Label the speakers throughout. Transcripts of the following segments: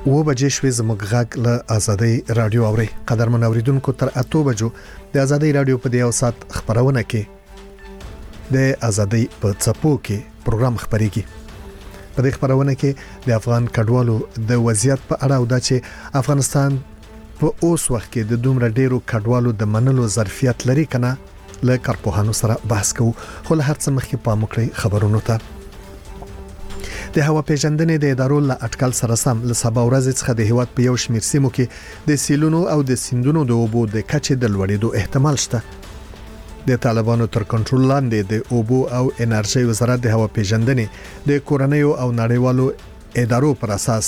Speaker 1: و بجې شوې زموږ غږ له آزادۍ رادیو اوري. قدرمن اوریدونکو تر 8 بجو د آزادۍ رادیو په دیو سات خبرونه کې د آزادۍ په څپو کې پروګرام خبريږي. په دې خبرونه کې د افغان کډوالو د وضعیت په اړه او د چې افغانستان په اوس وخت کې د دومره ډیرو کډوالو د منلو ظرفیت لري کنه له کارپوهانو سره بحث کوو. خو له هر څه مخکې پام وکړئ خبرونو ته. د هوا پیژندنې د ادارو له اټکل سره سم له سبا ورځې څخه د هیواد په یو شمېر سیمو کې د سیلونو او د سیندونو د اوبو د کچې د لوړېدو احتمال شته. د طالبانو تر کنټرول لاندې د اوبو او انرژي وزارت د هوا پیژندنې د کورنیو او نړیوالو ادارو پر اساس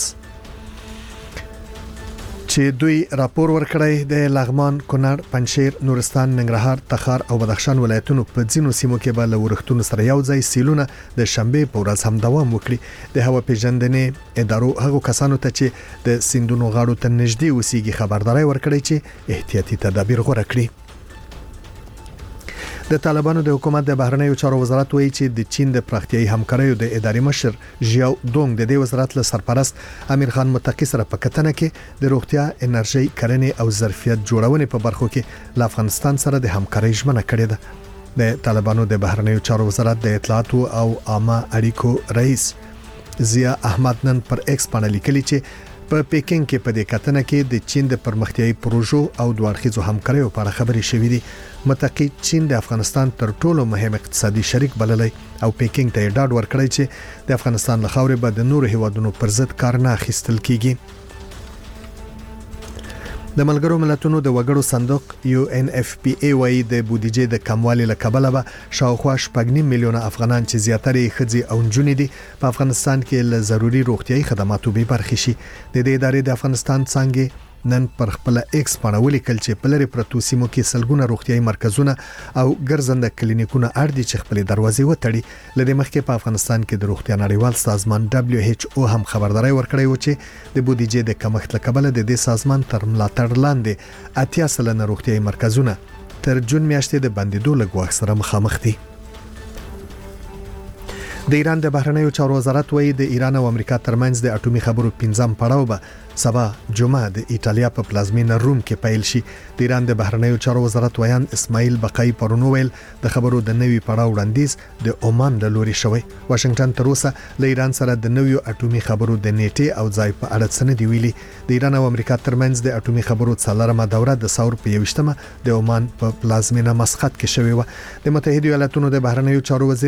Speaker 1: چې دوی راپور ورکړی د لغمان، کونړ، پنجشیر، نورستان، ننګرهار، تخار او بدخشان ولایتونو په ځینو سیمو کې به له ورښتونو سره یو ځای سیلونه د شنبه په ورځ هم دوام وکړي. د هوا پیژندنې ادارو هغو کسانو ته چې د سیندونو غاړو ته نږدې اوسېږي خبرداري ورکړي چې احتیاطي تدابیر غوره کړي. د طالبانو د حکومت د بهرنیو چارو وزارت وایي چې د چین د پراختیايي همکاریو د ادارې مشر ژیاو دونګ د دې وزارت له سرپرست امیر خان متقی سره په کتنه کې د روغتیا، انرژي، کرنې او ظرفیت جوړونې په برخو کې له افغانستان سره د همکارۍ ژمنه کړې ده. د طالبانو د بهرنیو چارو وزارت د اطلاعاتو او عامه اړیکو رئیس ضیا احمد نن پر ایکس باندې لیکلي چې په پیکینګ کې په دې کتنه کې د چین د پرمختیايي پروژو او د اړخیزو همکاریو په اړه خبرې شوې دي. متقی چین د افغانستان تر ټولو مهم اقتصادي شریک بللی او پیکینګ ته ډاډ ورکړی چې د افغانستان له خاورې به د نورو هیوادونو پر ضد کار نه اخیستل کیږي. د ملګرو ملتونو د وګړو صندوق UNFPA وايي د بودیجې د کموالي له کبله به شاوخوا 8.5 میلیونه افغانان چې زیاتره ښځې او نجونې دي په افغانستان کې له ضروري روغتيایي خدماتو به برخې شي. د دې ادارې د افغانستان څنګه نن پر خپل ایکس باندې ولیکل چې په لری پروتو سیمو کې سلګونه روغتيایي مرکزونه او ګرځنده کلینیکونه اړ دي چې خپل دروازې وتړي. لدې مخکې په افغانستان کې د روغتیا نړیوال سازمان WHO هم خبرداري ورکړی و چې د بودیجې د کمښت له کبله د دې سازمان تر ملاتړ لاندې 80 سلنه روغتيایي مرکزونه تر جون میاشتې د بندیدو له ګواښ سره مخامخ دي. د ایران د بهرنیو چارو وزارت وایي د ایران او امریکا ترمنځ د اټومي خبرو 15م پړاو به سبا جمعه د ایټالیا په پلازمینه روم کې پیل شي. د ایران د بهرنیو چارو وزارت ویان اسماعیل بقای پرونو ویل د خبرو د نوي پړاو وړاندیز د عمان له لوري شوی. واشنگټن تر اوسه له ایران سره د نویو اټومي خبرو د نیټه او ځای په اړه څه نه دی ویلي. د ایران او امریکا ترمنځ د اټومي خبرو څلورمه دوره د ثور په 21مه د عمان په پلازمینه مسقط کې شوی و. د متحده ایالاتونو د بهرنیو چارو وزیر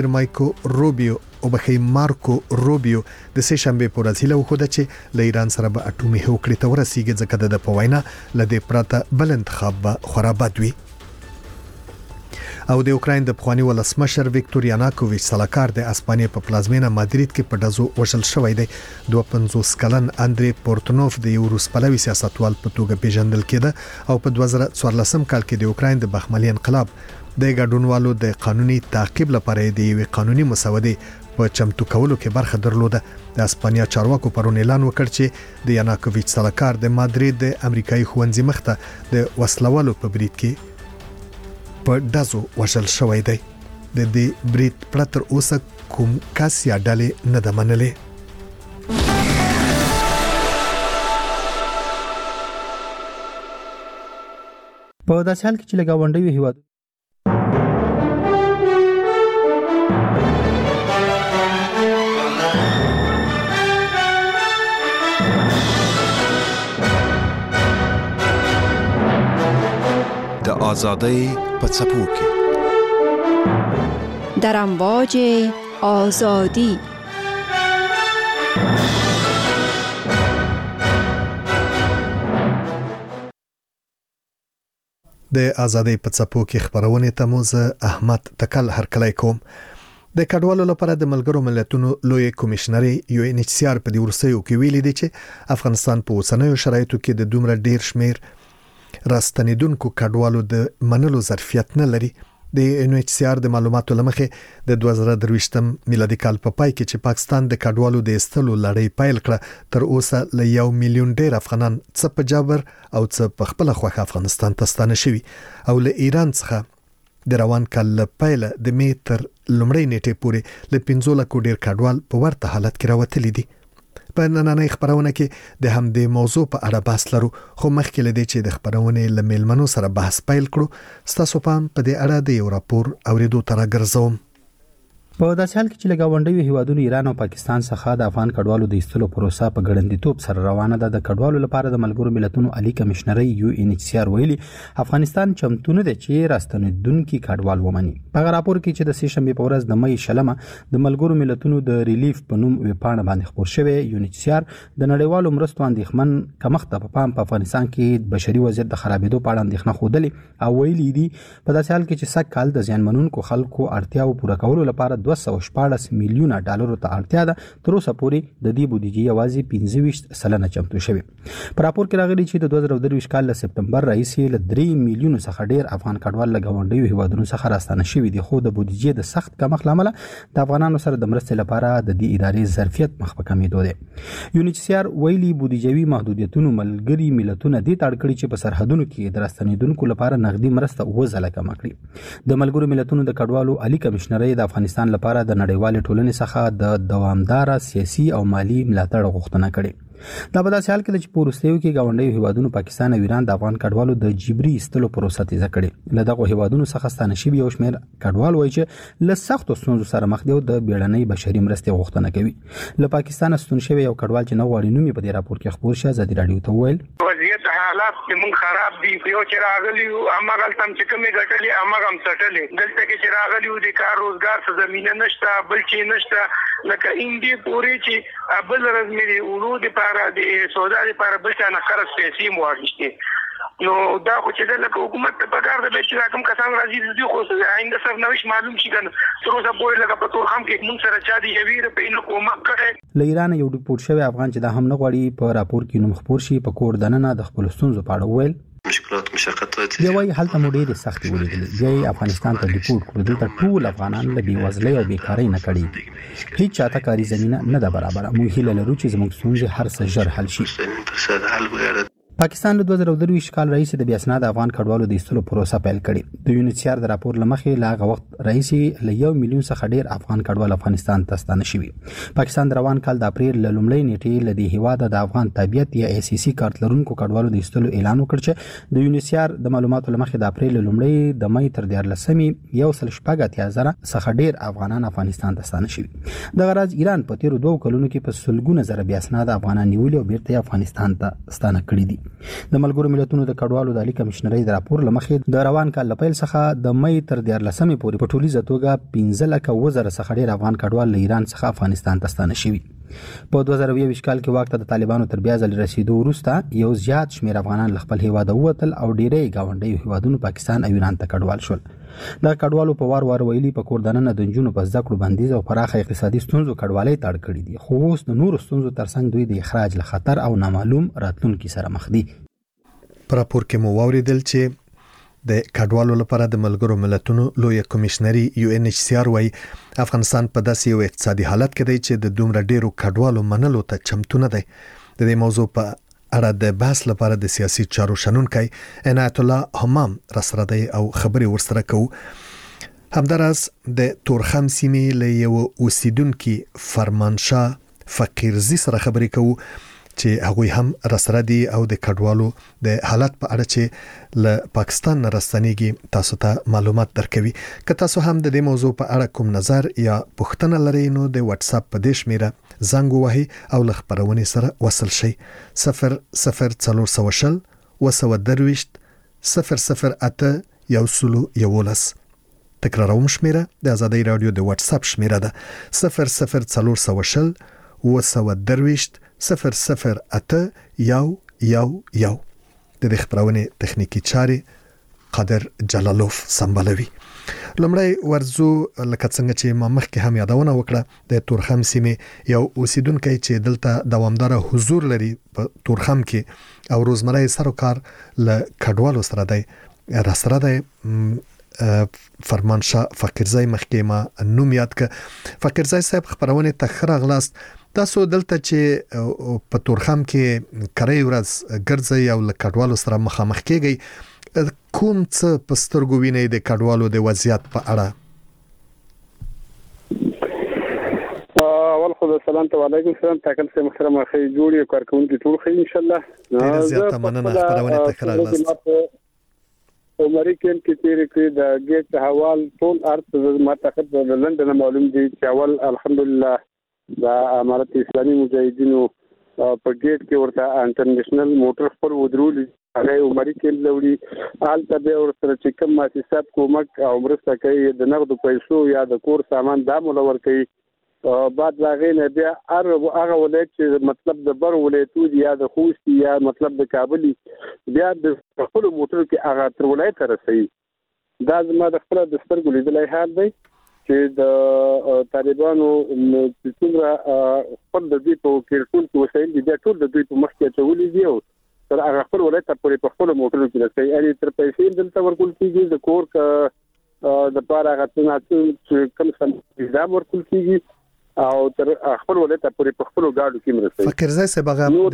Speaker 1: مارکو روبیو د سه شنبه په ورځ هیله وکړه چې له ایران سره به اټومي هوکړې ته ورسیږي ځکه د په وینا لدې پرته بل انتخاب به خورا بد وي. او د اوکراین د پخوانی ولسمشر ویکتور یاناکوویچ سلاکار د اسپانیا په پلازمینه مادرید کې په ډزو وشل شوی دی. 52 کلن اندری پورتنوف د یو روس پلوي سیاستوال په توګه پیژندل کېده او په 2014 کال کې د اوکراین د بخملي انقلاب د ګډونوالو د قانوني تعقیب لپاره د یو قانوني مسودې په چمتو کولو کې برخه درلوده. د اسپانیا چارواکو پرون اعلان وکړ چې د یاناکوویچ سلاکار د مادرید د امریکایي ښوونځي مخته د وسلوالو په برید کې په ډزو وشل شوی دی. د دې برید پرتر اوسه کوم کس یا ډلې نه ده منلې.
Speaker 2: په داسې حال کې چې لګاونډي هیواد
Speaker 3: د آزادۍ په څپو کې
Speaker 4: در امواج آزادی
Speaker 1: د آزادۍ په څپو کې خبرونه ته موږ احمد تکل هرکلی کوم. د کډوالو لپاره د ملګرو ملتونو لوی کمشنري UNHCR په دې ورسېو کې ویلي دی چې افغانستان په اوسنیو شرایطو کې د دومره ډیر شمیر راستنیدونکو کډوالو د منلو ظرفیت نه لري. د UNHCR د معلوماتو لمخې د 2023 میلادي کال په پای کې چې پاکستان د کډوالو د استلو لړۍ پیل کړه تر اوسه ل 1 میلیون ډیر افغانان څه په جبر او څه په خپل خوخه افغانستان ته ستانه شوي او له ایران څخه د روان کال پیله د میتر لمړی نیټه پورې ل 15 لک ډیر کډوال په ورته حالت کې راوتلي دي. په نننۍ خبرونه کې د هم د موضوع په اړه بحث لرو خو مخکې لدی چې د خبرونه لملمنو سره بحث پیل کړو ستاسو پام په دې اړه د یو راپور اوریدو تر راګرځوم.
Speaker 2: په داسې حال کې چې لګاونډي هیوادونو ایران او پاکستان څخه د افغان کډوالو د ایستلو پروسه په ګړندیتوب سره روانه ده. د کډوالو لپاره د ملګرو ملتونو عالی کمشنري UNHCR ویلي افغانستان چمتو نه دی چې راستنیدونکو کډوال ومني. په راپور کې چې د سې شنبه په ورځ د مې شلمه د ملګرو ملتونو د ریلیف په نوم ویبپاڼه باندې خبر شوی UNHCR د نړیوالو مرستو اندېښمن کمښت په پام په افغانستان کې بشري وضعیت د خرابېدو په اړه اندېښنه خوده او ویلي دي په داسې حال کې چې سږ کال د زیانمنونکو خلکو اړتیاو پوره کولو لپاره 214 میلیون ډالر ته اړتیا ده. تر اوسه پورې د دې بودیجې یوازې 25% چمتو شوی. په راپور کې راغلي چې د 2023 کال له سپتمبر راهیسې له 3 میلیون څخه ډیر افغان کډوال له ګاونډیو هیوادونو څخه راستانه شوي دي خو د بودیجې د سخت کمښت لامل د افغانانو سره د مرستې لپاره د دې ادارې ظرفیت مخ په کمیدو دی. UNHCR ویلي بودیجوي محدودیتونو ملګري ملتونه دې تاړ کړي چې په سرحدونو کې د راستنیدونکو لپاره نغدي مرسته وزله کم کړي. د ملګرو ملتونو د کډوالو عالی کمشنري د افغانستان لپاره د نړیوال ټولنې څخه د دوامدار سیاسي او مالی ملاتړ غوښتنه کړې. دا په داسې حال کې چې پورستیو کې ګاونډي هیوادونو پاکستان او ایران د افغان کډوالو د جبري استلو پروسه تیز کړې. له دغه هیوادونو څخه ستانه شوي یو شمېر کډوال وایي چې له سختو ستونزو سره مخ دي او د بیړنۍ بشري مرستې غوښتنه کوي. له پاکستان ستون شوی یو کډوال چې نو غواړي نومي په دې راپور کې خبر شي ازادي رادیو ته ویل
Speaker 5: وضعیت حالات مون خراب دي. یو چې راغلی امر تم چې کومه غټلې امر هم سټلې دلته کې چې راغلی د کار روزګار څه زمينه نشته بل چې نشته لکه اندي پوری چې بل رزمري ورود لپاره د سودا لپاره بل څه نه خرڅ پیسې مواشته نو دا خو چې د حکومت په کار د چې راکم کسان راځي دي خو آینده سر نوښ معلوم شي کنه تر اوسه پورې لکه په تور خام کې مون سره چا دی یویر په انو کومک کړي.
Speaker 2: له ایران یو ډیپورټ شوی افغان چې دا هم نه غواړي په راپور کې نوم خبر شي په کور دننه د خپل ستونزو په اړه ویل
Speaker 6: مشکلات
Speaker 2: دی وایي هلته مو ډېرې سختۍ ولیدلې. بیا افغانستان ته ډیپورټ کړو دلته ټول افغانان له بېوزلۍ او بیکارۍ نه کړي هیڅ چاته کاري زمینه نه ده برابره. موږ هیله لرو چې زموږ ستونزې هر څه ژر حل شي. پاکستان له 2023 کال راهیسې د بیا اسناد افغان کډوالو د ایستلو پروسه پیل کړې. د UNHCR د راپور لمخې لا هغه وخت راهیسې له 1 میلیون څخه ډیر افغان کډوال افغانستان ته ستانه شوي. پاکستان د روان کال د اپریل له لومړۍ نیټې له دې هیواده د افغان تابعیت یا ACC کارت لرونکو کډوالو د ایستلو اعلان وکړ چې د UNHCR د معلوماتو لمخې د اپریل له لومړۍ د مې تر 14 یو سل شپږ اتیا څخه ډیر افغانان افغانستان ته ستانه شوي. د غرض ایران په تیر 2 کلونو کې په سلګونه زره بیا اسناد افغانان نیولي او بیرته افغانستان ته ستانه کړي دي. د ملګرو ملتونو د کډوالو د عالی کمشنري د راپور لمخې د روان کال لپیل څخه د مې تر 14 پورې په ټولیزه توګه 15 لک وزره څخه ډیر افغان کډوال له ایران څخه افغانستان ته ستانه شوي. په 2020 کال کې واک ته د طالبانو تر بیا ځل رسیدو وروسته یو زیات شمیر افغانان له خپل هیواد ووتل او ډیری ګاونډي هیوادونو پاکستان او ایران ته کډوال شول. دا کډوالو په وار ویلي په کور دننه د جنونو په ذکر بندیز او پراخه اقتصادي ستونزو کډوالۍ تاړ کړي دي خو اوس د نورو ستونزو ترڅنګ دوی د اخراج له خطر او نامعلوم راتلونکي سره مخ دي.
Speaker 1: په راپور کې مو واوریدل چې د کډوالو لپاره د ملګرو ملتونو لوی کمشنري UNHCR وايي افغانستان په داسې یو اقتصادي حالت کې دی چې د دومره ډیرو کډوالو منلو ته چمتو نه دی. د دې موضوع په اړه د بحث لپاره د سیاسي چارو شنونکي عنایت الله همام راسره دی او خبري ورسره کوو. همداراز د تورخم سیمې له یو اوسیدونکو فرمانشاه فقیرزي سره خبري کوو چې هغه هم راسره دي او د کډوالو د حالت په اړه چې له پاکستان راستنیږي تاسو ته معلومات درکوي. که تاسو هم د دې موضوع په اړه کوم نظر یا پوښتنه لرئ نو د واتس اپ په دې شمیره زنګ ووهئ او له خبرونې سره وصل شئ. 00420 وسودرويشت 008 تکراروم شمیره د آزادۍ رادیو د واتس اپ شمیره ده 00420 وسودرويشت 008 د خبرونه تخنیکی چاري قادر جلالوف سمبالوي. لمړی ورزو لکه څنګه چې ما مخکې هم یادونه وکړه د تورخم سیمې یو اوسیدونکو چې دلته دوامدار حضور لري په تورخم کې او روزمره سروکار ل کډوالو سره دی راسره دی فرمانشاه فقیرزی مخکې ما نوم یاد ک. فقیرزی صاحب خبرونه تخره غلاست تاسو دلته چې په تورخم کې کړی ورځ ګرځي او ل کډوالو سره مخامخ کېږي کوم څه په سترګو ویني د کډوالو د وضعیت په اړه؟
Speaker 5: اول خو د
Speaker 6: سلام علیکم سلام تاکل سه محترم اخی جوړي کارکونکو ټول خیر ان شاء الله.
Speaker 1: ډیر زیاته مننه خبرونه ته خراغلاست.
Speaker 6: عمرې کې تیرې کې د ګیټ حوال ټول ارت ما تاخد د لندن معلوم دي چې اول الحمدلله د امارت اسلامي مجاهدینو په ګیټ کې ورته انټرنیشنل موټر خپل ودرول هغه عمرې کې لوري حالت به ور سره چې کوم مؤسسات کومک او مرسته کوي د نقد پیسو یا د کور سامان د مولور کوي بعد لاغې نه بیا هغه ولایت چې مطلب د بر ولایتو یا د خوست یا مطلب د کابل بیا د خپل موټر کې هغه تر ولایت رسي. دا زما د خپل د سترګو لیدلای حال دی چې د طالبانو څومره خپل د دې په کېرټول کې وسایل دي ټول د دوی په مخ کې چولې دي او تر هغه خپل ولایت پورې په خپل موټر کې رسي. یعنی تر پیسې دلته ورکول کیږي د کور د پاره غتنه چې کوم څه نظام ورکول کیږي او تر خپل ولایت پورې په خپل گاډو کې مرسته.
Speaker 1: فکر زای سه بغه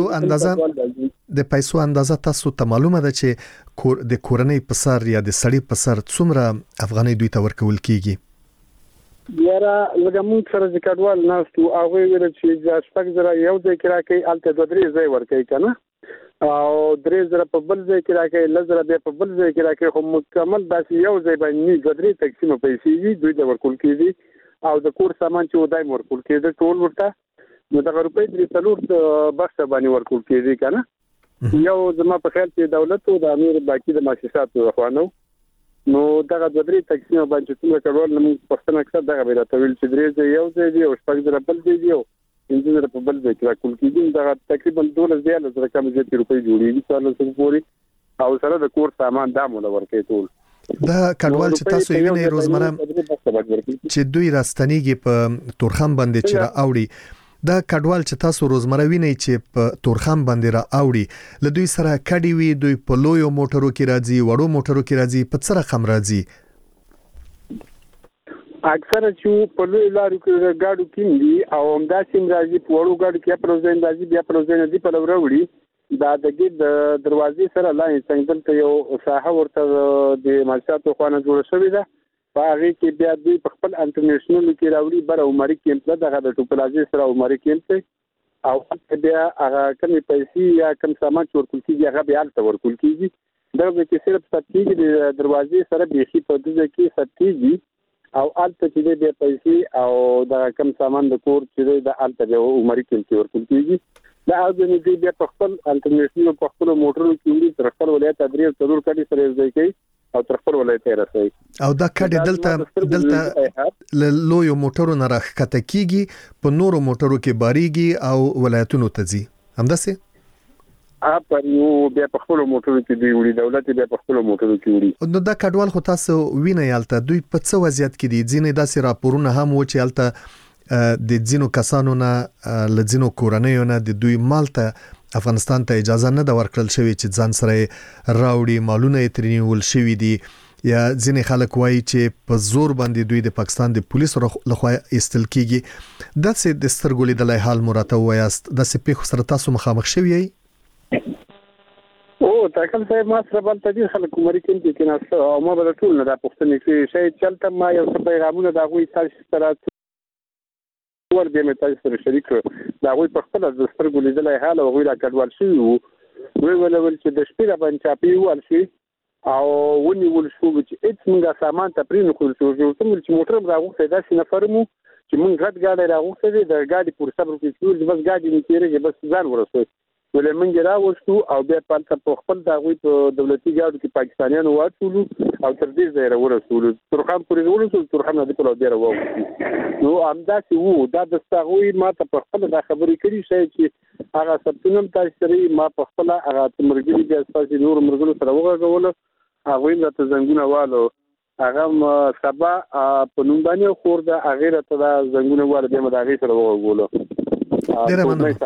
Speaker 1: د پیسو اندازه تاسو ته معلومه ده چې د کورنۍ په سر یا د سړی په سر څومره افغاني دوی ته ورکول کیږي؟
Speaker 6: یاره لکه موږ سره چې کډوال ناستو هغه ویل چې د شپږ زره یو ځای کې راکې الته د درې ځای ورکې کنه او درې زره په بل ځای کې راکې لزر به په بل ځای کې راکې خو مکمل داسې یو ځای باندې د درې تقسیم پیسې دوی د ورکول کیږي او د کور سامان چې ودای ورکول کېده ټول ورته نو د روپۍ د څلور بخښه باندې ورکول کېږي کنه یو زما په خیال چې دولت او د امیر باقي د مؤسساتو خوانو نو دغه د درې تقسیم باندې څنګه کول نو پښتنه اکثر دغه به راټول چې درې یو ځای دی او شپږ زره بل دی او انځ زره په بل ځای کې راکول کېږي دا تقریبا 12 زره کم زیاتې روپۍ جوړیږي څلور سو پوري او سره د کور سامان دا مول ورکې ټول
Speaker 1: دا کډوال چې تاسو یې وینئ روزمره چې دوی راستنیږي په تورخم باندې چې را اوړي دا کډوال چې تاسو روزمره وینئ چې په تورخم باندې را اوړي له دوی سره کډي وي دوی په لویو موټرو کې راځي وړو موټرو کې راځي په څه رقم راځي؟
Speaker 6: اکثر چې په لوی لارو کې گاډو کې دي او همدا سیم راځي په وړو گاډو کې په روزین راځي بیا په روزین دي په لوروړي دا د دروازې سره لاندې څنګه ته یو ساحه ورته د مالشاتو خوانه جوړ شوې ده په هغه کې بیا دوی په خپل انټرنیشنل کې راوړي بر عمرې کېمپ دغه د ټوپلازي سره عمرې کېمپ او بیا هغه کمی پیسې یا کم سامان ورکول کیږي هغه بیا الته ورکول کیږي دا به کې صرف ستېږي د دروازې سره بيخي په دغه کې ستېږي او الته چې بیا پیسې او دا کم سامان د کور چې د الته د عمرې کېمپ ورکول کیږي دا اوځنی دی بیا په خپل انټرنیشنل په خپل موټرونو کې تر خپل ولایت ادرې ضرور کړي سره ځای کوي او تر خپل ولایت رسي
Speaker 1: او دا کډي دلته لوی موټرو نه راخته کیږي په نورو موټرو کې باریږي او ولایتونو ته ځي همداسې
Speaker 6: په یو بیا په خپل موټرو کې دی وړي دولت بیا په خپل موټرو کې وړي
Speaker 1: نو دا کډوال خو تاسو وینئ الته دوی په څه وضعیت کې دي ځینې داسې راپورونه هم و چې الته د ځینو کسانو نه لځینو کورنیو نه د دوی مال ته افغانستان ته اجازه نه دا ورکړل شوی چې ځان سره راوړي مالونه یې ترنیول شوی دي یا ځینې خلک وایي چې په زور باندې دوی د پاکستان د پولیسو لخوا ایستل کیږي دا څه د سترګو لیدلای حال مرته وایست د سپیخ سره تاسو مخامخ شوی
Speaker 6: او تاکل صاحب ما سره بل تدې خلک عمرې کې نه او ما بل ټول نه د پښتنې کې شي چلته ما یو څه پیغامونه دا غوي تاسو سره ور به مې تاسو سره شریک دا غوي په خپل د سترګو لیدلای حال او غوي را کډوال شي وی ول چې د شپې باندې چاپی ول شي او ونی ول شو چې اټ څنګه سامان ته پرې نو کول شو چې موټر راغوته دا سینه فرمو چې مونږ غټ گاډي راغوته د گاډي پر صبر کې ټول بس گاډي نه کېږي بس ځان ورسوي ولې مونږ راوښتو او بیا په خپل دا غوي په دولتي گاډو کې پاکستانیانو واټولو او تر دې ځای ورسول ترخم پورې ورسول ترخم نه په لور راوځي نو امداسي وو دا د ستغوي ما ته په خپل دا خبرې کړي شي چې هغه سپتنم تاسو سره ما په خپل هغه مرګري بیا تاسو نور مرګلو سره وغږول هغه یې ته زنګونه والو هغه سبا په نوم باندې خور دا هغه ته دا زنګونه والو بیا ما دا هغه سره وغږول
Speaker 1: ډیر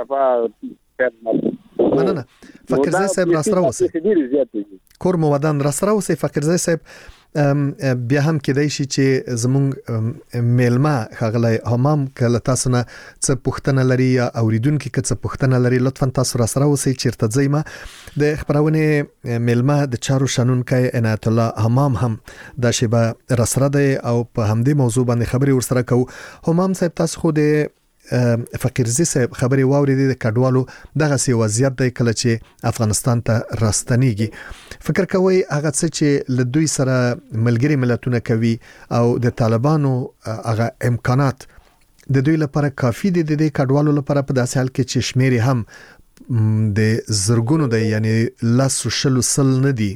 Speaker 1: مننه فقیرزای صاحب راسره اوسئ کور مو ودان راسره اوسئ فقیرزای صاحب بیا هم کېدای شي چې زمونږ میلمه ښاغلی حمام کله تاسو نه څه پوښتنه لري یا اوریدونکي که څه پوښتنه لري لطفا تاسو راسره اوسئ چیرته ځئ ما د خپرونې میلمه د چارو شنونکی عنایت الله حمام هم دا شیبه راسره دی او په همدې موضوع باندې خبرې ورسره کوو حمام صاحب تاسو خو د فقیرزي صاحب خبري واوري د کډوالو دغه سی وضعیت د کله چې افغانستان ته راستنیږي فکر کوي هغه څه چې له دوی سره ملګری ملتونه کوي او د طالبانو هغه امکانات د دوی لپاره کافي دي د کډوالو لپاره په داسې حال کې چې شمیر هم د زرګونو د یعنی لاسو شلو سل نه دي.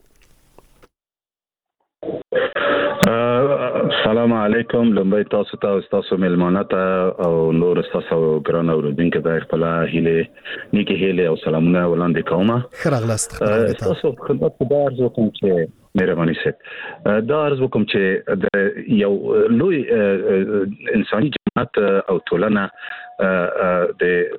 Speaker 7: السلام علیکم لمبای تاسو تاسو ملمانه ته او نور تاسو ګران اوردونکو د خپل هیله نیکی هیله او سلامونه وړاندې کوم.
Speaker 1: خراغلاست
Speaker 7: تاسو خدمت د ارزو کوم چې مهرباني سي دا ارزو کوم چې د یو لوی انساني جماعت او ټولنه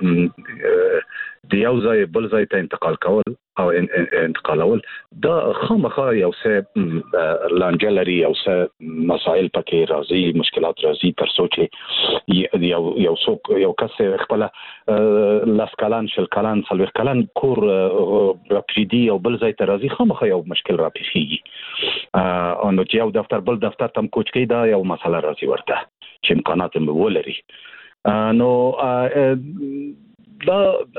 Speaker 7: د یو ځای بل ځای ته انتقال کول او انتقالول دا خامخا یو څه لانجلري یو څه مسائل پکې راځي مشکلات راځي تر څو چې یو څوک یو کس خپل لاس کلان شل کلان څلور کلان کور راپریدي او بل ځای ته راځي خامخا یو مشکل راپېښيږي او نو چې یو دفتر بل دفتر تم کوچ کوي دا یو مسله راځي ورته چې امکانات هم ولري نو دا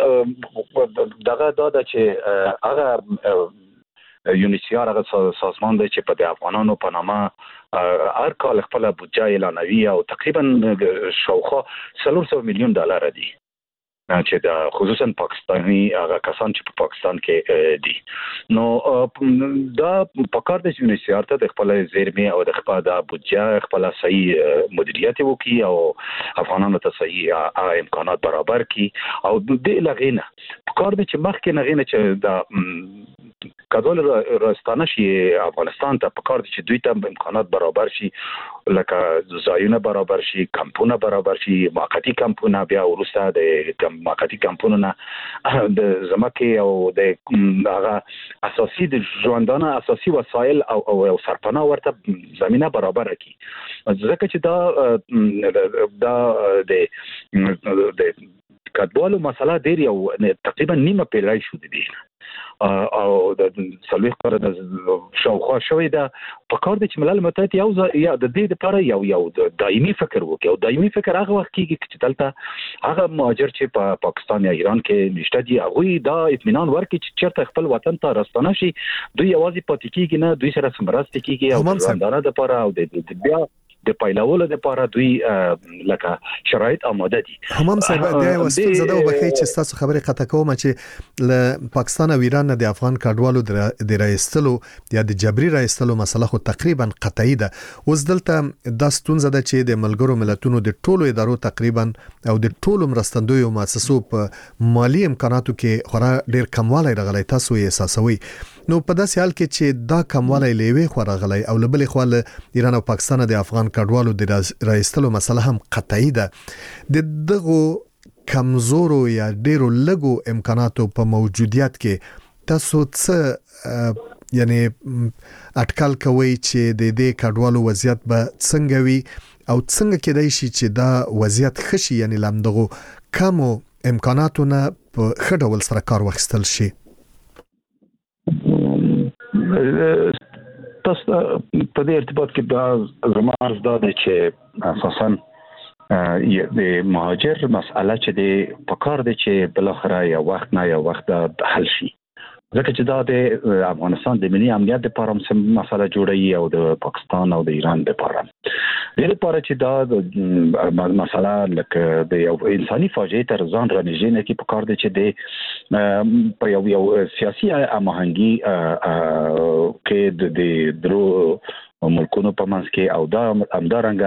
Speaker 7: دغه چې هغه یونیسیار هغه سازمان دی چې په د افغانانو په نامه هر کال خپل بودجه اعلانوي او تقریبا شاوخوا $400 میلیون دي چې دا خصوصا پاکستاني هغه کسان چې په پاکستان کې دي نو دا په کار د یونیسیار ته د خپل زیرمې او د خپل د بودجه خپل صحیح مدیریت وکړي او افغانانو ته صحیح امکانات برابر کړي او د لغینه په کار د چې مخکې نغینه چې دا کډوال راستانه شي افغانستان ته په کار د چې دوی ته امکانات برابر شي لکه ځایونه برابر شي کمپونه برابر شي موقتی کمپونه بیا ورسته د موقتی کمپونه د زمکه او د هغه اساسي د ژوندانه اساسي وسایل او سرپناه ورته زمينه برابر کړي ځکه چې دا د کډوالو مسله ډیر یو تقریبا نیمه پیړۍ شو دي او د سلوي قره د شاوخوا شوې ده په کار د چې ملل متحد یو یا د دې لپاره یو دایمي فکر وکړي او دایمي فکر هغه وخت کېږي چې دلته هغه مهاجر چې په پاکستان یا ایران کې نشته دي هغه دا اطمینان ورکړي چې چیرته خپل وطن ته راستانه شي دوی یوازې پاتې کېږي نه دوی سره سمراسته کېږي او ځاندانه د لپاره او د بیا د پایلولو لپاره دوی لکه شرایط آماده دي.
Speaker 1: همام صاحب دا وستون زده وبخی چې تاسو خبرې قطع کوم چې ل پاکستان او ایران د افغان کډوالو د راستلو یا د جبري راستلو مسله خو تقریبا قطعي ده. اوس دلته د ستون زده چې د ملګرو ملتونو د ټولو ادارو تقریبا او د ټولو مرستندوی او مؤسسو په مالی امکاناتو کې خورا ډیر کموالی راغلی تاسو یې احساسوي. نو په داسې حال کې چې دا کموالی لیوي خورغلی او لبل خو ایران او پاکستان د افغان کډوالو د راستلو مسله هم قطعي ده د دغه کمزورو یا ډیرو لګو امکاناتو په موجودیت کې تاسو څه یعنی اټکل کوي چې د دې کډوالو وضعیت به څنګه وي او څنګه کېدای شي چې دا وضعیت خشي یعنی لمدغه کمو امکاناتو نه په خډه ول سره کار واخیستل شي.
Speaker 7: تاسو په دې ارتباط کې دا زما عرض دا دی چې اساساً د مهاجر مسأله چې د پکار دی چې بل اخر یا وخت نه یا وخت حل شي ځکه چې دا د افغانستان د ملي امنیت لپاره مسله جوړوي او د پاکستان او د ایران لپاره د لپاره چې دا مسله لکه د یو انساني فاجعه تر ځان رانیژدې نه کې پکار دی چې د په یو سیاسي هماهنګي کې د درو ملکونو په منځ کې او دا همدارنګه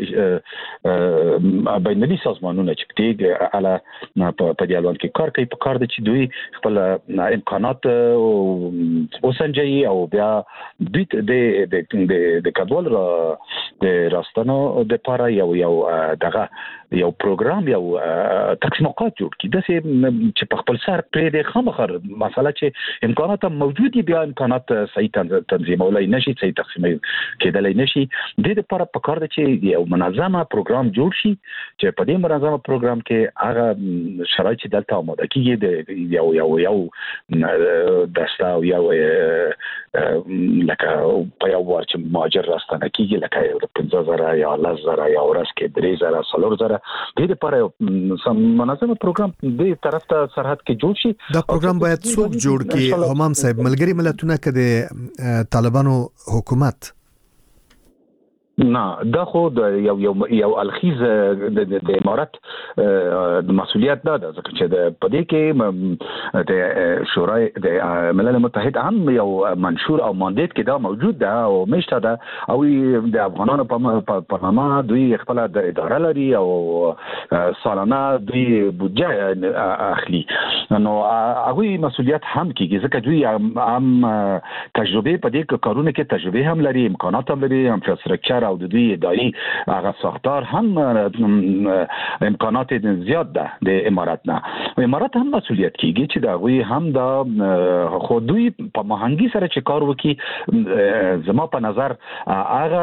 Speaker 7: هغه بینالمللي سازمانونه چې پکې اعلی په دیالوګ کې کار کوي په کار دي چې دوی خپل امکانات وسنجي او بیا دوی د کډوال د راستنو د لپاره یو دغه یو پروګرام یو تقسیمات جوړ کړي د چې په خپل سر پرې د خامخر مسله چې امکانات موجود دي بیا امکانات صحیح تنظیمولای نشي صحیح تقسیم کېدلای نشي د دې لپاره په کار دي چې یو منظمه پروګرام جوړ شي چې په دې منظمه پروګرام کې هغه شرایط چې دلته آماده کیږي د یو دستا او یو لکه په یو ورچ مهاجر راستنه کیږي لکه 15,000 یا 10,000 یا ورځ کې 3,000 4,000 دې لپاره سم منظم پروګرام دې طرف ته سرحد کې جوړ شي.
Speaker 1: دا پروګرام باید څوک جوړ کړي؟ همام صاحب ملګری ملتونه کې د طالبانو حکومت
Speaker 7: نه دا خو یو الخیز د امارات د مسؤلیت ده ځکه چې د پدې کې د شورای د ملل متحد هم یو منشور او ماندیت کې دا موجود ده او مشته ده او د افغانانو په نامه دوی خپل د اداره لري او سالانه دوی بودجه اخلي نو هغه مسؤلیت هم کیږي ځکه دوی هم تجربه په دې کارونه کې تجربه هم لري امکانات هم لري انفراستراکچر او د دوی اداري هغه ساختار هم امکانات زیات ده د امارات نه. امارات هم مسؤلیت کیږي چې دا غوي هم دا خو دوی په مهنګي سره چې کار وکي زما په نظر هغه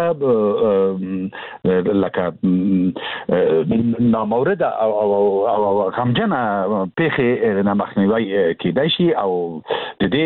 Speaker 7: لکه نامورد او همجنه پیخه نه مخنیوي کیدای شي او د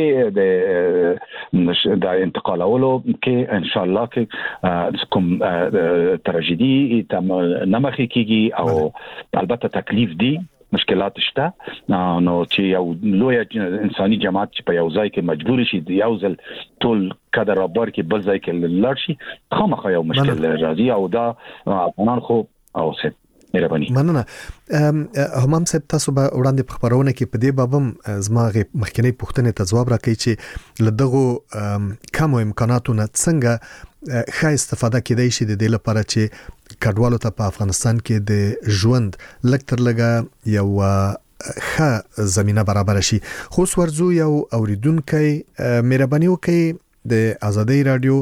Speaker 7: دې د انتقالولو کې ان شاء الله کې کوم تراژیدي نمخې کیږي او البته تکلیف دی مشکلات شته نو چې یو لوی انساني جماعت چې په یو ځای کې مجبور شي یو ځل ټول قدر رابر کې بل ځای کې لاړ شي خامخا یو مشکل راځي او دا افغانان خو او څه مهرباني
Speaker 1: مننه. همام صاحب تاسو به وړاندې په خبرونه کې په دې بابم زما مخکنی پوښتنې ته ځواب راکړئ چې لدغه کم امکاناتو نه څنګه ښه استفاده کېدای شي د دې لپاره چې کډوالو ته په افغانستان کې د ژوند لکتر لګه یو ښه زمينه برابر شي. خو ورزو یو اوریدونکو مهرباني وکړئ د ازادي رادیو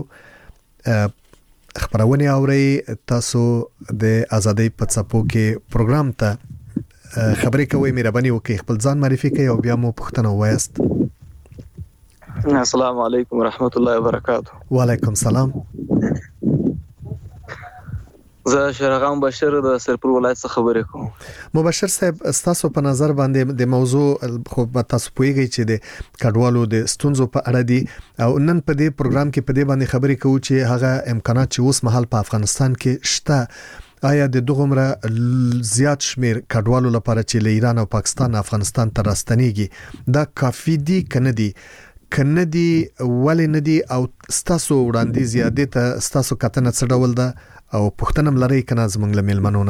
Speaker 1: خبرونه اوري تاسو د ازادي په څپو کې پروګرام ته خبرې کوي مهرباني وکړئ خپل ځان معرفي کړئ او بیا مو پوښتنه وایست.
Speaker 8: السلام علیکم ورحمت الله وبرکاته.
Speaker 1: وعلیکم السلام.
Speaker 8: زه شرغام بشیر د سرپور ولایت څخه خبرې کوم.
Speaker 1: مبشر صاحب تاسو په نظر باندې د موضوع خو تاسو پوهیږئ چې د کډوالو د ستونزو په اړه دي او نن په دې پروګرام کې په دې باندې خبرې کوو چې هغه امکانات چې اوس مهال په افغانستان کې شته آیا د دغه زیات شمیر کډوالو لپاره چې له ایران او پاکستان افغانستان ته راستنیږي دا کافي دي کنه دي ولې نه دي او ستاسو وړاندې زیاتې ته ستاسو کتنه څه ډول ده او پښتنم لري کنه زمنګ له ملمنونه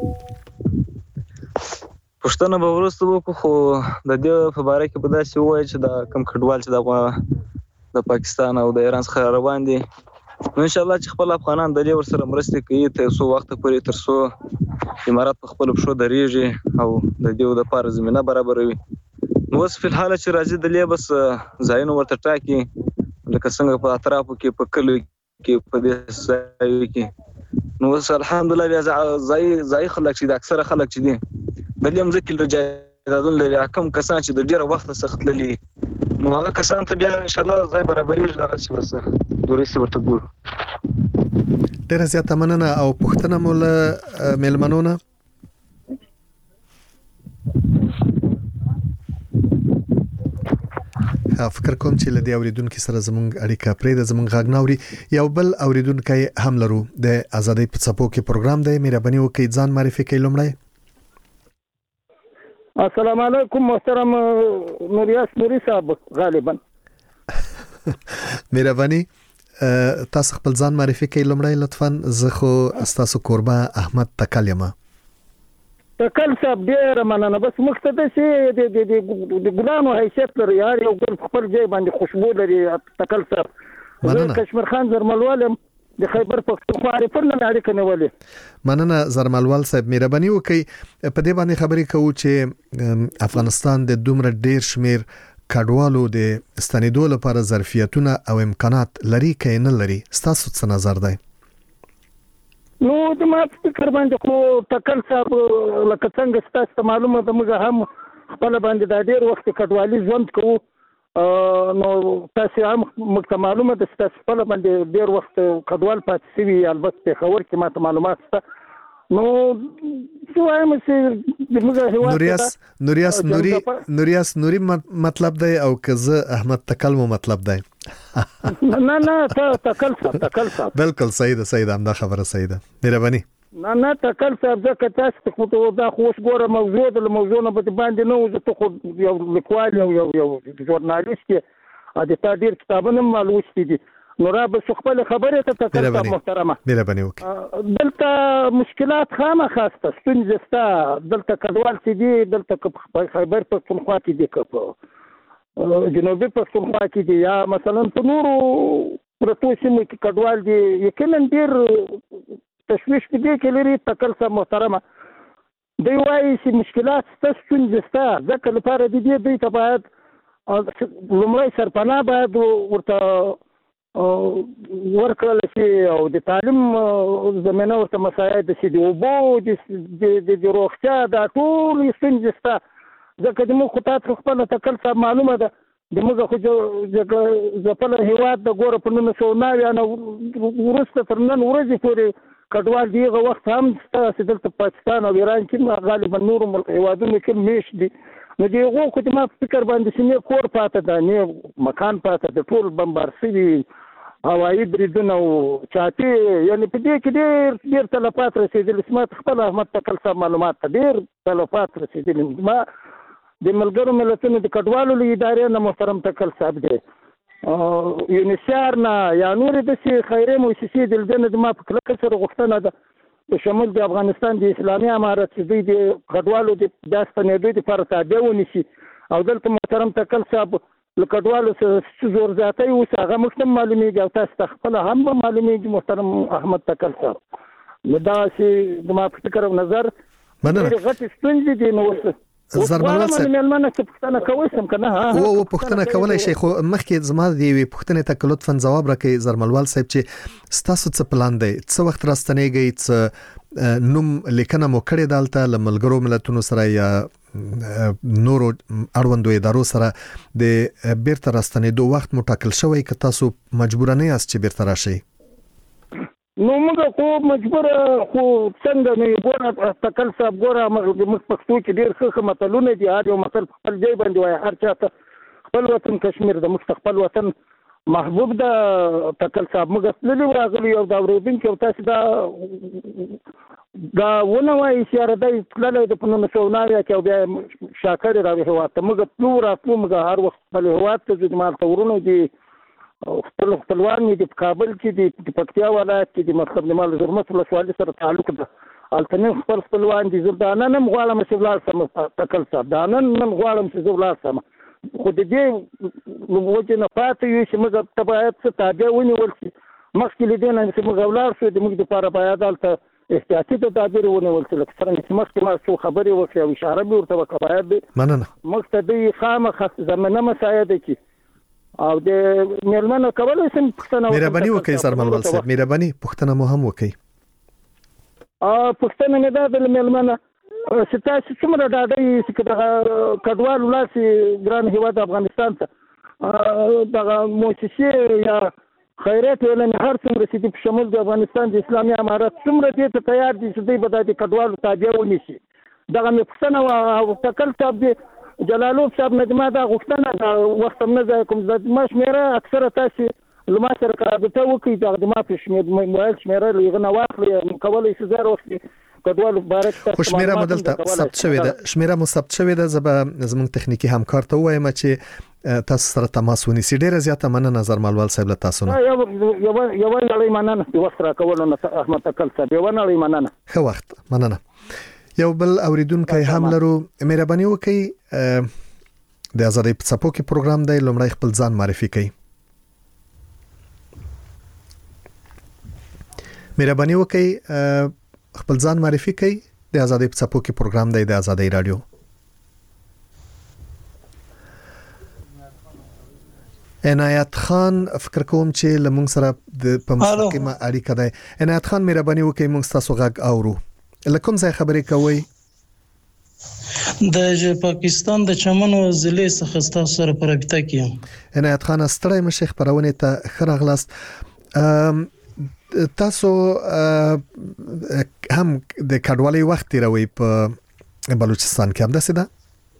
Speaker 8: پښتنه به ورسته وکړو خو د دې په اړه کې په داسې وایي چې دا کم کډوال چې د پاکستان او د ایران څخه روان دي ان شاء الله چې خپل افغانان د دې ورسره مرسته کوي ته څو وخت پورې تر څو امارات په خپل بشو درېږي او د دې د لپاره زمينه برابروي. نو اوس په حال چې راځي د لیبس ځایونو ورته ټاکي لکه څنګه په اطرافو کې په کلو کې په دې ځای کې نو اوس الحمدلله بیا ځای خلک چې د اکثره خلک چې دي د لیم ځکه رجایدون لري کم کسان چې د ډیره وخت څخه تللي نو هغه کسان ته بیا ان شاء الله ځای برابرېږي دغه څه وسه دورې ورته ګورو.
Speaker 1: ډیره زیاته مننه او پښتنه مولا ملمنونه فکر کوم چې لدی اوریدونکو سره زمونږ اړیکه پرې د زمونږ غاګناوري یو بل اوریدونکو هم لرو د ازادي په څپو کې پروګرام دی مهرباني وکړئ ځان معرفي کړئ لومړی.
Speaker 6: السلام علیکم محترم نوریاس نوری صاحب غالبا
Speaker 1: مهرباني تاسو خپل ځان معرفي کړئ لومړی لطفا زه خو تاسو قربا احمد تکلیمه
Speaker 6: تکل صاحب ډیر مننه بس مقصد چې د ګلانو حیثیت لري یو ګل خپل ځای باندې خوشبو لري تکل صاحب زه کشمیر خان زرملوالم د خیبر پختونخوا ریفرنل اړیکه نیولې.
Speaker 1: مننه زرملوال صاحب مهرباني وکړئ په دې باندې خبرې کوو چې افغانستان د دومره ډیر شمیر کډوالو د ستنېدو لپاره ظرفیتونه او امکانات لري کې نه لري ستاسو څه نظر دی؟
Speaker 6: نو د ما فکر باندې خو تکل صاحب لکه څنګه ستاسو معلومه ده موږ هم خپل باندې د ډیر وخت کډوالي ژوند کوو نو تاسو هم موږ معلومه ده ستاسو خپل باندې ډیر وخت کډوال پاتې شوی البته خبر کې ماته معلومات شته نو وایم چې موږ هیواد
Speaker 1: نوریاس نوري مطلب دی او کزه احمد تکل مو مطلب دی
Speaker 6: نه تکل صاحب
Speaker 1: بالکل صحیح ده دا خبره صحیح ده مهرباني
Speaker 6: نه تکل صاحب ځکه تاسو خو دا خوش ګوره موضوع نه باندې نه وځه ته خو یو لیکوال یو ژورنالیست د تا ډیر کتابونه معلومات دي نو را به خپل خبره ته تکل صاحب محترمه
Speaker 1: مهرباني وکړه
Speaker 6: دلته مشکلات خامخاسته ستونزې ستا دلته کډوال چې دي دلته خیبر پښتونخوا کې دي که جنوبي پښتونخوا کې دي یا مثلا په نورو پرتو سیمو کې کډوال دي یقینا ډیر تشویش کې کې لري تکل صاحب محترمه دوی وایي چې مشکلات ستا ستونزې ستا ځکه لپاره د دې دوی ته باید لومړی سرپناه باید ورته ورکړل شي او د تعلیم زمینه ورته مساعد شي د اوبو د روغتیا دا ټول ستونزې شته ځکه د موږ خو تاسو خپله تکل صاحب معلومه ده د موږ خو ځپلی هېواد د ګوره په 1990 نه وروسته تر نن ورځې پورې کډوال د هغه وخت هم شته چې دلته پاکستان او ایران کې غالبا نورو هېوادونو کې میشت دي نو د هغو خو د ما په فکر باندې چې نه کور پاته ده نه مکان پاته ده ټول بمبار شوي هوایي بریدونه او چاټې یعنې په دې کې ډېر تلفات رسېدلي چې ما خپل احمد تکل صاحب معلومات ته ډېر تلفات رسېدلي ما د ملګرو ملتونو د کډوالو له ادارې نه محترم تکل صاحب دی یونیسیار نه یا نورې داسې خیرې مؤسسې د دې نه د ما په کلکه سره غوښتنه ده په شمول د افغانستان د اسلامي امارت چې دوی د کډوالو د ستنېدو لپاره تابع ونیسي او دلته محترم تکل صاحب له کډوالو څه زور زیاتی اوس هغه موږ ته معلومېږي او تاسو ته خپله هم به معلومېږي محترم احمد تکل صاحب نو داسې د ما په فکر او نظر ډېرې غټې ستونزې دي نو اوس
Speaker 1: زرمنوال صاحب
Speaker 6: مېلمانه څه پوښتنه کوئ سم که نه
Speaker 1: او پوښتنه کولی شي خو مخکې زما د یوې پوښتنې ته لطفا ځواب راکړئ زرمنوال صاحب چې ستاسو څه پلان دی څه وخت راستنیږئ څه نوم لیکنه مو کړې دلته له ملګرو ملتونو سره یا نورو اړوندو ادارو سره د بیرته راستنېدو وخت مو ټاکل شوی که تاسو مجبوره نه یاست چې بیرته راشئ
Speaker 6: نو موږ خو مجبوره خو څنګه نه ګوره تکل صاحب ګوره موږ پښتو کې ډېر ښه متلونه دي هر یو متل په خپل ځای باندې وایي هر چا ته خپل وطن کشمیر د موږ خپل وطن محبوب ده تکل صاحب موږ تللي راغلي او دا اورېدونکي او تاسو دا ونه وایي چې یاره دی تللی د په 1990 کې او بیا شاکرې راوي هېواد ته موږ تلو راتلو موږ هر وخت خپل هېواد ته ځو مالته ورونه دي خپل خپلوان دي په کابل کې دي د پکتیا ولایت کې د مطلب نمال زرمت ولسوالۍ سره تعلق ده هلته نن خپل خپلوان دي زه دا نن هم غواړم چې ولاړ شم تکل صاحب دا نن غواړم چې زه ولاړ شم خو د دې وجې نه پاتې یو چې موږ ته باید څه تابع ونیول شي مخکې له دې نه چې موږ ولاړ شو د موږ دپاره باید هلته احتیاطي تدابیر ونیول شي لکه څرنګه چې مخکې ما څو خبرې وکړې او اشاره مې ورته وکړه باید
Speaker 1: مننه
Speaker 6: موږ ته دوی خامخا زمینه مساعده کړي او د مېلمنو کولی شم پوښتنه
Speaker 1: مهرباني وکړئ زرمنوال صاحب مهرباني پوښتنه مو هم وکړئ
Speaker 6: پوښتنه مې دا د مېلمنه چې تاسو څومره ډاډه یې چې دغه کډوال ولاړ شي ګران هېواد افغانستان ته دغه مؤسسې یا خیرات ټولنې هر څومره چې دي په شمول د افغانستان د اسلامي امارت څومره دې ته تیار دي چې دوی به د کډوالو تابع ونیسي دغه مې پوښتنه وه او تکل صاحب دی جلالوف صاحب نه ما دا غوښتنه دا وخت هم نه ځای کوم ما شمېره اکثره تاسې له ما سره رابطه وکړئ د ما په موبایل شمېره له هغه نه واخلئ کولی شي زه وخت کډوالو باره کې
Speaker 1: خو شمېره مو دلته ثبت شوې ده شمېره مو ثبت شوې ده زه به زموږ تخنیکي همکار ته ووایم چې تاسو سره تماس ونیسي ډېره زیاته مننه زرمالوال صاحب له تاسو نه
Speaker 6: یوه نړۍ مننه د وخت راکولو نه احمد تکل صاحب یوه نړۍ مننه
Speaker 1: ښه وخت مننه یو بل اوریدونکی هم لرو مهرباني وکړئ د ازادۍ په څپو کې پروګرام دی لومړی خپل ځان معرفي کړئ مهرباني وکړئ خپل ځان معرفي کړئ د ازادۍ په څپو کې پروګرام دی د ازادۍ رادیو عنایت خان فکر کوم چې لمونږ سره په مستقیمه اړیکه ده عنایت خان مهرباني وکړئ موږ تاسو غږ اورو لکه څنګه خبرې کوي
Speaker 9: د پاکستان د چمن ضلع څخه تاسو سره په رابطه کې
Speaker 1: عنایت خان ستړی مشه خبرونه ته خراغلاست تاسو هم د کډوالۍ وخت تیروي په بلوچستان کې هم داسې ده.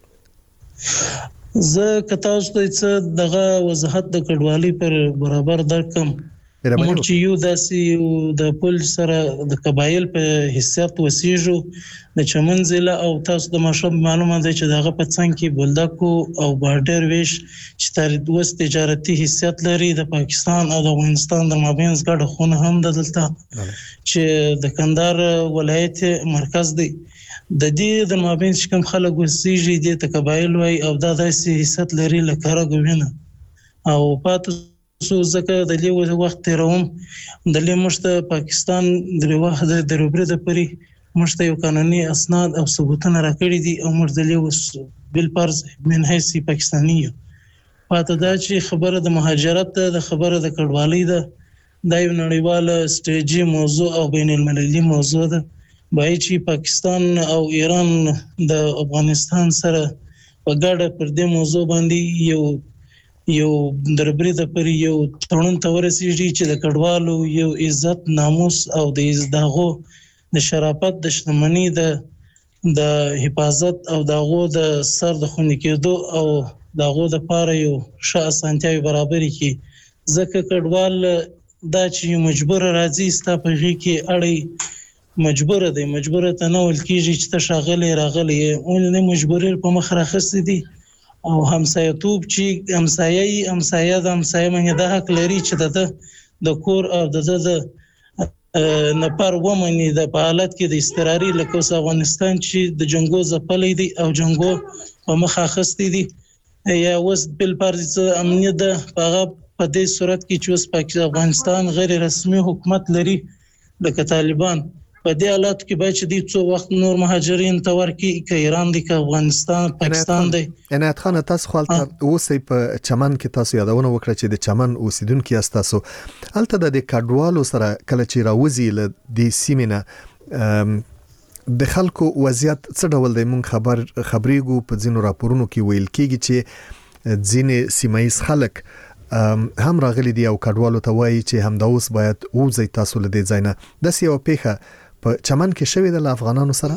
Speaker 9: زه کتاوس ته څه دغه وضاحت د کډوالۍ پر برابر درکم. موږ چې یو داسې د پل سره د قبایل په حیثیت وسیږو د چمن ضلع او تاسو د مشرب معلومه ده چې دغه په څنګ کې بولدکو او بارډر ویش چې تاریخي تجارتي حیثیت لري د پاکستان او د افغانستان د مابین ګډ خونه هم دلته چې د کندهار ولایت مرکز دی د دې د مابین چې کوم خلک وسیږي د قبایل وای او د داسې حیثیت لري لکه راګوینه او پاتې سو زکه د لیو وخت روم د لیمشت پاکستان د روبره د پری مشته یو قانوني اسناد او ثبوتونه راکړي دي او موږ د لیو بل پرز من حیث پاکستاني پاته دا چې خبره د مهاجرت د خبره د کډوالۍ ده د یو نړیواله سټریټجی موضوع او بین المللي موضوع ده بای چې پاکستان او ایران د افغانستان سره په ګډه پر دې موضوع باندې یو دربري د پر یو تړون تورسیږي چې د کډوالو یو عزت ناموس او د داغو د شرافت د شتمنۍ د حفاظت او داغو د سر د خونی کېدو او داغو د پاره یو ښه اسانتیاوي برابرې کی ځکه کډوال دا چې مجبور راځي ستاسو کې اړي مجبور ته نه ول کیږي چې ته راغلی اونې مجبورې په مخ راخستې دي او همسایتوب چې همسایه د همسایه باندې د حق لري چې د کور او د نپر ومني د حالت کې د استقراري لکه افغانستان چې د جنگو ځپلې دي او جنگو په مخ اخستې دي یا وس بل پارځ امنیت د هغه په دې صورت کې چې پاکستان افغانستان غیر رسمي حکومت لري لکه طالبان په دې حالت کې باید چې د څو وخت نور مهاجرین تور کې ایران دی که افغانستان پاکستان دی.
Speaker 1: عنایت خان تاسو خپل اوسې په چمن کې تاسو یادونه وکړه چې د چمن اوسیدونکو تاسو الته د کډوالو سره کله چې راوځي ل د سیمینه د خلکو وضعیت څه ډول دی مونږ خبرېګو په ځینو راپورونو کې ویل کېږي چې ځینې سیمایي خلک هم راغلي دي او کډوالو ته وایي چې هم د اوس باید وځي تاسو له دې ځای نه د سیو پیخه په چمن کې شوې د افغانانو سره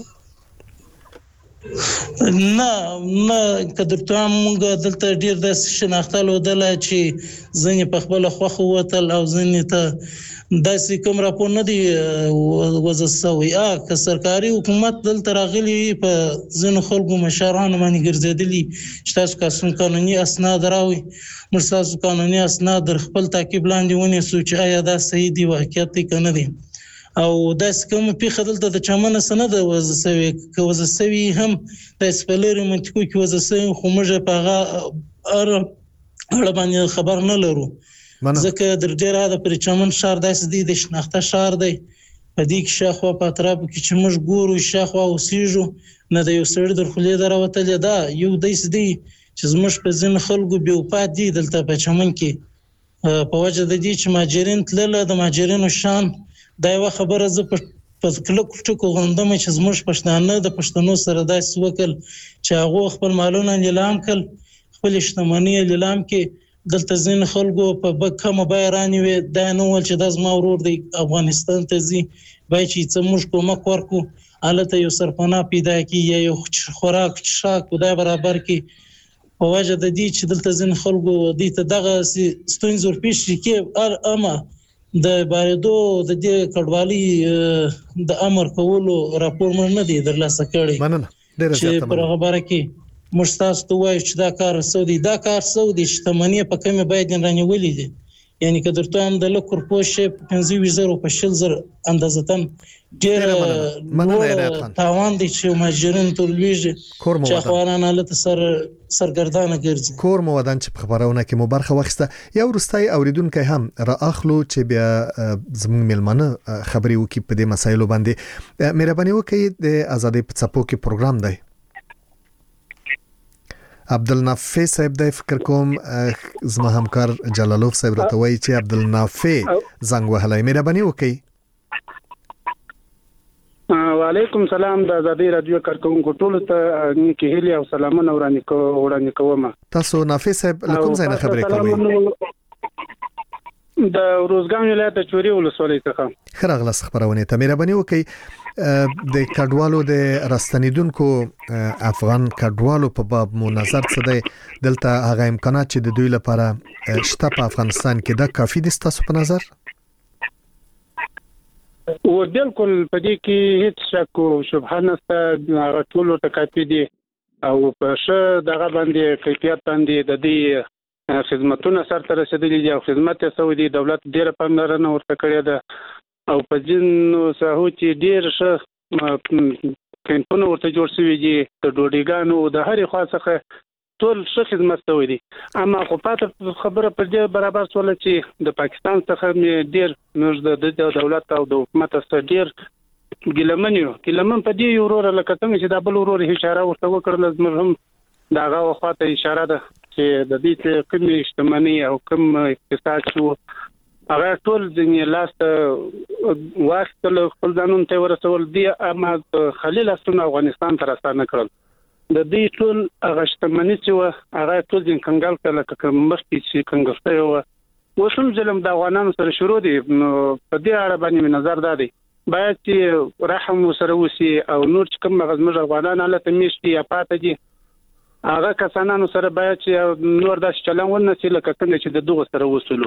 Speaker 9: نه کدرته موږ دلته ډیر د شناختلو دل چې ځنې په خپل خوخه وتل او ځنې ته داسې کوم راپور نه دی وزسوي که سرکاري حکومت دلته راغلي په ځنې خلکو مشرانو باندې ګرځېدلي چې تاسو قانوني اسناد راوي مرساسو قانوني اسناد در خپل تعقیب لاندې ونی سوچ آیا دا صحیح دی واقعیت کنه دی او داس کوم په خدلته د چمن سند وزسوي هم د سپلری منطقو کې وزسوي خو موږ په اړه باندې خبر نه لرو ځکه در ډیره د پر چمن شهر داس دی د شناخته شهر دی په دې کې شاخوا په اطراف کې چې موږ ګورو شاخوا اوسېجو نه د یو سړي در خلې دروتل دا یو دیس دی چې زموږ په ځین خلکو بیا پات دي دلته په چمن کې په وجه د دې چې ماجرین تلل د ماجرینو شان دا یو خبره ز په کلک ټکو غوندم چې زموږ پښتانه د پښتنو سره داس وکړ چې هغه خپل مالونه لیلام کړ خپل شتمنۍ لیلام کې دلته ځین خلکو په بکه بیرانی وي دا نو ول چې د زما ورور دی افغانستان ته ځي بای چې څموږ کومه ورکو الته یو سرپنا پیدا کی یا یو خوراک شاک خدای برابر کی په وجه د دې چې دلته ځین خلکو دې ته دغه ستونزور پیش کې اما د باریدو د دې کډوالۍ د امر کولو راپور مړ نه دی درلاسه کړی چې پر خبره کې مستاس ته وایي چې دا کار سعودي شتمنۍ په کومه باید رانیولې دي یعنی که درته هم د لکور پوشه 15000 په 10000 اندازتن ډیر تاوان دي چې ماجرین تولویږي چې خوانانه لته سرګردانه ګرځي
Speaker 1: کور مو ودان چې خبرونه کې مو برخه وخسته یو ورستای اوریدونکو هم را اخلو چې بیا زموږ ملمنه خبري وکي په دې مسایلو باندې مهرباني وکړئ د ازادي په څپو کې پروګرام دی عبدالنافع صاحب د فکر کوم زما همکار جلالوف صاحب راته وایي چې عبدالنافع زنګ وهلای مهرباني وکړئ
Speaker 6: وعلیکم سلام د ازادي رادیو کارکونکو ټول ته نیکی هیله او سلامونه وړاندې کوم
Speaker 1: تاسو نافع صاحب لکم ځای نه خبرې کوي
Speaker 6: د روزګان ولایت د چوري ولسوالۍ څخه.
Speaker 1: خراغله خبرونه ته مهرباني وکړئ د کډوالو د راستنیدونکو افغان کډوالو په باب مو نظر څه دی؟ دلته هغه امکانات چې د دوی لپاره شته په افغانستان کې دا کافي دي تاسو په نظر؟
Speaker 6: او بالکل په دې کې هیڅ شک او شبهه نشته، هغه ټول ته کافي دي او په څه دغه باندې کیفیت باندې د دې خدماتونه سره رسیدلي دي او خدمات یې سوي دي. دولت ډیره پاملرنه ورته کړې ده او په ځینو ساحو کې ډیر ښه کمپونه ورته جوړ شوي دي د ډوډۍ او د هرې خوا څخه ټول ښه خدمات سوي دي. اما خو پاتې خبره پر دې برابر شوله چې د پاکستان څخه مې ډیر موږ د دولت او د حکومت سره ډیر ګیلمن په دې ورور لکه څنګه چې د بل ورور اشاره ورته وکړل، زموږ هم دغه وخته اشاره ده چې د دې کوم اجتماعي او کوم اقتصاد شو هغه ټول ځینې لاس واستل خپل ځانون ته ورسول دي. اما خلیل اسونه افغانستان ته راستانه کړل د دې ټول هغه اجتماعي چې هغه ټول ځین کنګال کله مخکې چې کنګسته و وسم ظلم د افغانانو سره شروع دي. په دې اړه باندې نظر دادي باید چې رحم سره وسی او نور چې کوم غزمر افغانان له تمیشتي یا پاتې دي هغه کسانانو سره باید چې نور د چلن ونسي لکه څنګه چې د دوه سره وصولو.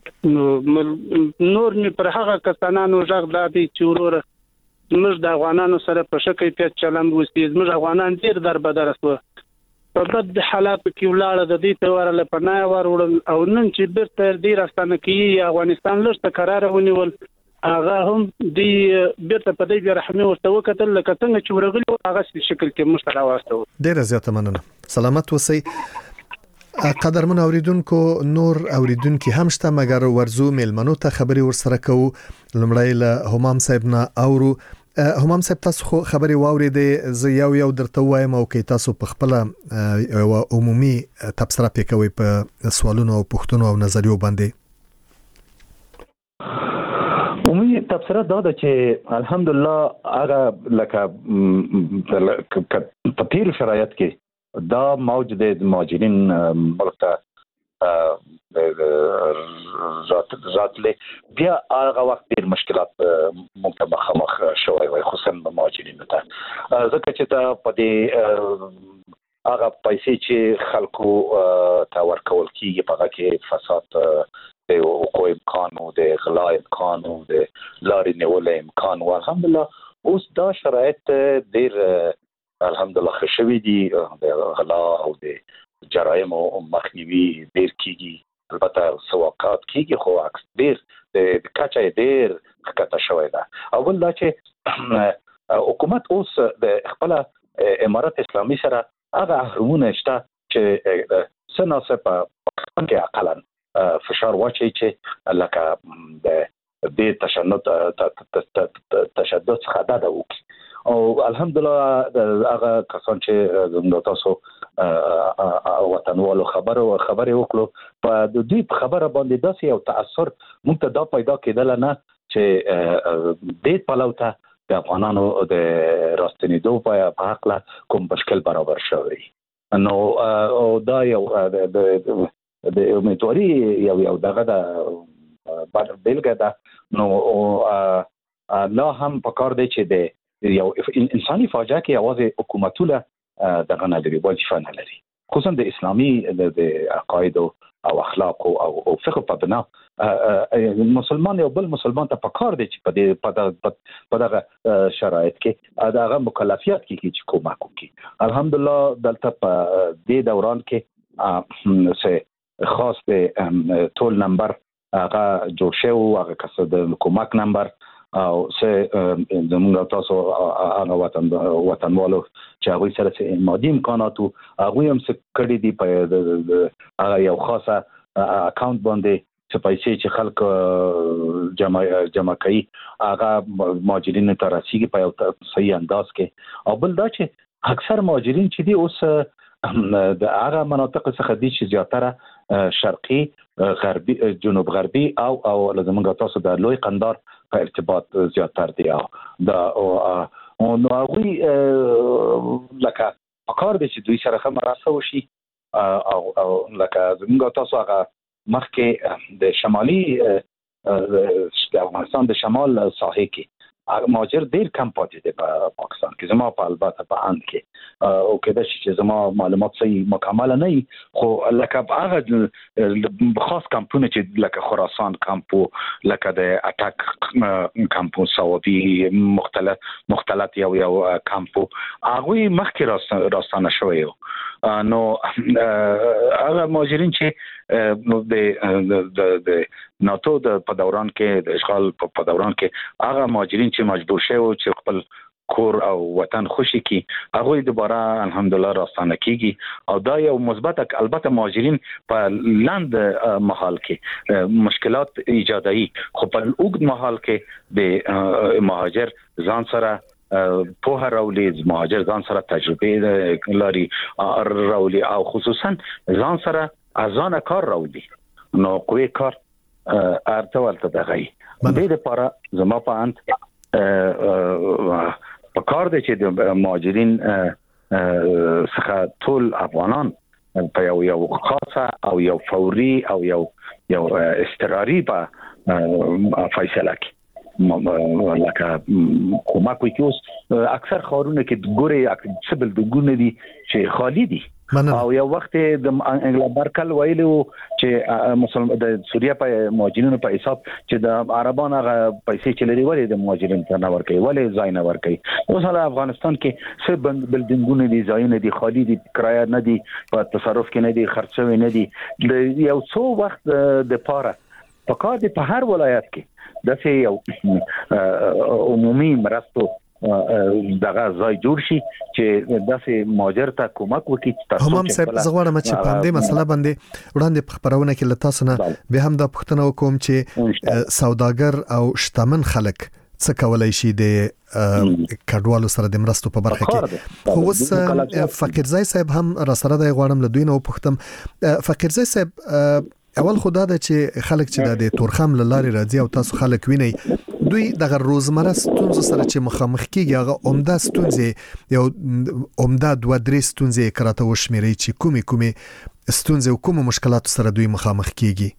Speaker 6: نور می پر هغه کسانانو ژغ دادي چې ورور موږ د افغانانو سره په شکه پیټ چلن وسی، موږ افغانان ډیر دربدر سو په بد حالات کې ولاړ د دې تور له پناه ورول او نن چې بیرته دې راستانه کې افغانستان لږ قرار ونیول هغه هم دی بیرته په دې رحمه ورته وکتل لکه څنګه چې ورغلی هغه شکل کې مشترا واسطه.
Speaker 1: ډیر زیاته مننه، سلامت اوسئ. قدرمن اوریدونکو نور اوریدونکو هم شته مګر ورزو میلمنو ته خبري ورسره کوو. لمړی له همام صاحب نه اورو. همام صاحب تاسو خو خبري واوریدې، زه یو درته وایم او کې تاسو په خپل عمومي تبصره پکوي په سوالونو او پوښتنو او نظریو باندې.
Speaker 7: عمومي تبصره دا ده چې الحمدلله هغه لکه په تیر شرایط کې دا موج د مهاجرین ملک ته راتلې بیا هغه وخت ډیر مشکلات موږ ته مخ شوی وي، خصوصا مهاجرینو ته، ځکه چې دا په دې هغه پیسې چې خلکو ته ورکول کیږي په هغه کې فساد د حقوق امکان او د غلا امکان او د لارې نیول امکان او الحمدلله اوس دا شرایط ډیر الحمدلله خشوي دي، د غلا او د جرایم او مخنیوي ډیر کیږي. البته سواقات کیږي خو عکس ډیر د کچه ډیر ښکته شوی ده. اول دا چې حکومت اوس د خپل امارات اسلامي سره هغه اهرمونه شته چې سناسه په کې اقلا فشار واچي چې لکه د دې تشدد څخه ده او الحمدلله هغه کسان چې زموږ تاسو وطنوالو خبره وکړو په دې خبره باندې داسې یو تاثر موږ ته دا پیدا کېدل نه چې دې پلوته د افغانانو د راستنیدو په حق له کوم مشکل برابر شوی. نو دا یو د امیدواري یو دغه د بیلګه ده. نو لا هم په کار دی چې د یو انساني فاجعه کې یوازې حکومتونه دغه نه لري، وظیفه نه لري، خصوصا د اسلامي د عقاید او اخلاق او فقه په بنا مسلمان یو بل مسلمان ته په کار دی چې په دغه شرایط کې دغه مکلفیت کې چې کومک وکړي. الحمدلله دلته په دې دوران کې سه خاص د ټول نمبر هغه جوړ شو، هغه کس د کومک نمبر او سه زموږ تاسو هغه وطنوالو چې هغه سره مادي امکانات هغه هم څه کړی دی په هغه یو خاصه اکاونټ باندې چې پیسې چې خلک جمع کوي هغه مهاجرینو ته رسیږي په یو صحیح انداز کې. او بل دا چې اکثر مهاجرین چې دي اوس د هغه مناطق څخه دي چې زیاتره شرقي غربي جنوب غربي او لزمونږ تاسو د لوی قندار په ارتباط زیاتره دي. دا نو هغه لکه کار به چې دوی سره هم راځو شي او لکه زمونږ تاسو هغه مخکې د شمالي د افغانستان د شمال ساحې کې مهاجر ډیر کم پاتې دي په پاکستان کې. زما په البته په اند کې او کله چې زما معلومات صحیح مکمل نه وي خو لکه هغه خاص کمپونه چې لکه خراسان کمپو لکه د اټک کمپو سعودي مختلط یو کمپو هغه مخکې راستانه شوی نو هغه مهاجرین چې د ناتو د په دوران کې د اشغال په دوران کې هغه مهاجرین چې مجبور شوي چې خپل کور او وطن خوشي کی هغه دوباره الحمدلله راستانه کیږي او دا یو مثبت البته مهاجرین په لاند محل کې مشکلات ایجادوي خو په اوږد محل کې د مهاجر ځان سره په راولي مهاجر ځان سره تجربه لري راولي او خصوصا ځان سره ازانه کار راولي نو کوی کار ارتوالته دغه دې لپاره زما په اند په کار دي چې د مهاجرین څخه ټول افغانان په یو خاصه او یو فوري او یو استقراري په فیصله کې لکه کومه کوي اوس اکثر خارونه کې ګوري سبل د ګونه دي چې خالی دي او یو وخت د انګلا مرکل ویلو چې مسلمان د سوریه په مهاجرینو په حساب چې د عربانو پیسې چلري ولې د مهاجرینو ته نه ورکوي ولې ځای نه ورکوي اوس له افغانستان کې څه بلډینګونه دي ځایونه دي خالی دي کرایه نه دي په تصرف کې نه دي خرڅوي نه دي یو څو وخت د پاره په کار دي په هر ولایت کې دغه یو عمومي مرستو دغه ځای جوړ شي چې دغه مهاجر ته کومک وکړي تاسو
Speaker 1: هم صاحب زغوړم چې په دې مسله باندې وړاندې په خبرونه کې لته سره به هم د پښتنو کوم چې سوداګر او شتمن خلک څه کولای شي د کډوالو سره د مرستو په برخه کې خو اوس فقیرزای صاحب هم را سره د غواړم له دوی نو پښتم فقیرزای صاحب اول خدا د چې خلک چې د تورخم لاري راځي او تاسو خلک ویني دوی د روزمره ستونزو سره چې مخامخ کیږي هغه عمده ستونزې یو عمده دوه درې ستونزې کراته وشمیري چې کومي ستونزې او کوم مشکلات سره دوی مخامخ کیږي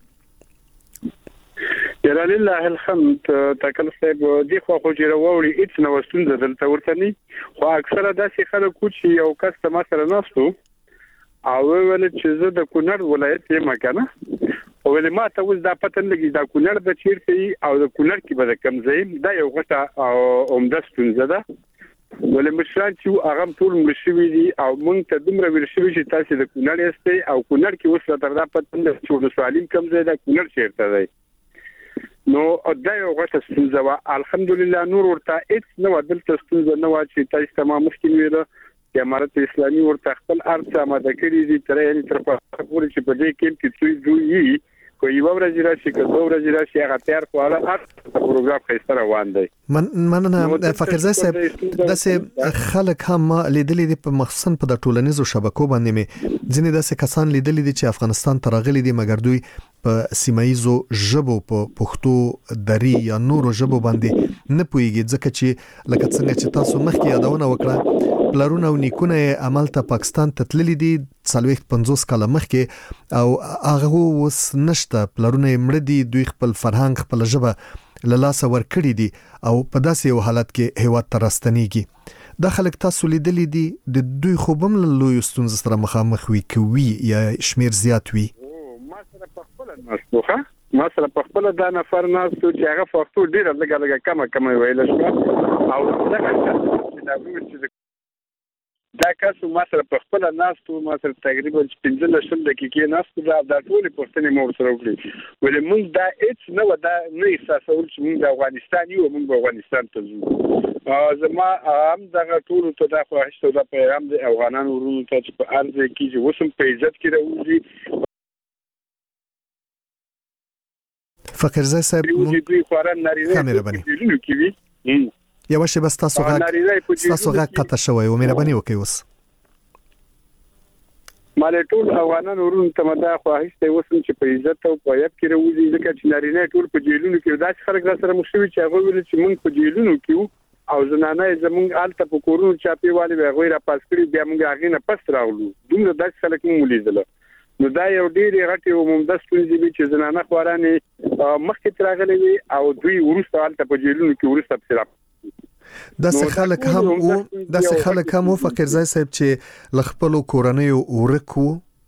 Speaker 6: یا لله الحمد تکل صاحب دی خو جوړوري هیڅ نو ستونزه دلته ورته نه خو اکثره داسې خلک چې یو کس ته مثلا ناستو او ول چې زه د کونړ ولایت یم کنه او ول ما ته اوس دا پته لګی دا کونړ د چیرته او د کونړ کې به کم ځای دا یو غټه عمده ستونزه ده ول مشران چې هغه ټول مشوي دي او مونږ ته دومره ویل شوی چې تاسو د کونړ یاستئ او کونړ کې اوس تر دا پته لګی چې د سوالین کم ځای دا کونړ چیرته دی نو دا یو غټه ستونزه وا الحمدلله نور ورته هیڅ نو دلته ستونزه نه وا چې تاسو تمام مشکل ویره چې امارت اسلامي ورته خپل ارڅ آماده کړی دي تر یعنی تر پورې چې په دې کې چې دوی کوي یو ورځ راشي که دوه ورځې راشي هغه تیار خواله هر پروګرام خسته روان دی
Speaker 1: مننه فقیرزای صاحب داسې خلک هم لیدلې دي په مخصوصا په د ټولنیزو شبکو باندې مې ځینې داسې کسان لیدلې دي چې افغانستان ته راغلي دي مګر دوی په سیمایزو ژبو په پښتو دری یا نورو ژبو باندې نه پويږي ځکه چې لکه څنګه چې تاسو مخکې یادونه وکړه پلارونه او نیکونه عمل ته پاکستان ته تللی دي 40-50 کاله مخکې او هغه اوس نشته پلارونه مړ دي دوی خپل فرهنګ خپل ژبه لاسه ورکړي دي او په داسې یو حالت کې هیواد ته راستنیږي د خلک تاسو لیدلې دي د دوی خوبم له لوی ستونزو سره مخامخ وي کوي یا شمیر زیات وي
Speaker 6: ما سره په خپل دا نفر ناستو چې هغه فاکتور ډیر لګا کم ویل شو او دا کاسو ما سره په خپل ناستو ما سره تقریبا 15 دقیقې ناستو دا ټول پښتني مور سره وکړي ولې موږ دا هیڅ نه ودا نه احساسول چې موږ د افغانستان یو موږ افغانستان ته ځو زما هم دا ټول ته دا خواهشته دا پیغام د افغانانو ورونو ته چې په ارزه کې چې وسم په عزت کې راوځي
Speaker 1: فقیرزای صاحب
Speaker 6: دوی خوران نارینه کې
Speaker 1: یو شی بس تاسو غا قطع شوی و مهرباني وکړئ اوس
Speaker 6: مالې ټول افغانانو ورونو ته مدا خواهشته وسم چې په عزت او په یاد کې راوځي ځکه چې نارینه ټول په جیلونو کې داسې خلک را سره مشوي چې هغه ویل چې موږ په جیلونو کې او زنانه زموږ آلته په کورونو چاپی والي به غوړه پاس کړی بیا موږ هغه نه پس راغلو دومره داسې خلک مو لیدل نو دا یو ډېر غټي عمومي ستونزې دي چې زنانه خوارانه مخکې تراغلي وي او دوی ورسته حالت په جیلونو کې ورسته پسرا
Speaker 1: د خلک هم فقیر زای صاحب چې لخپلو کورنۍ ورکو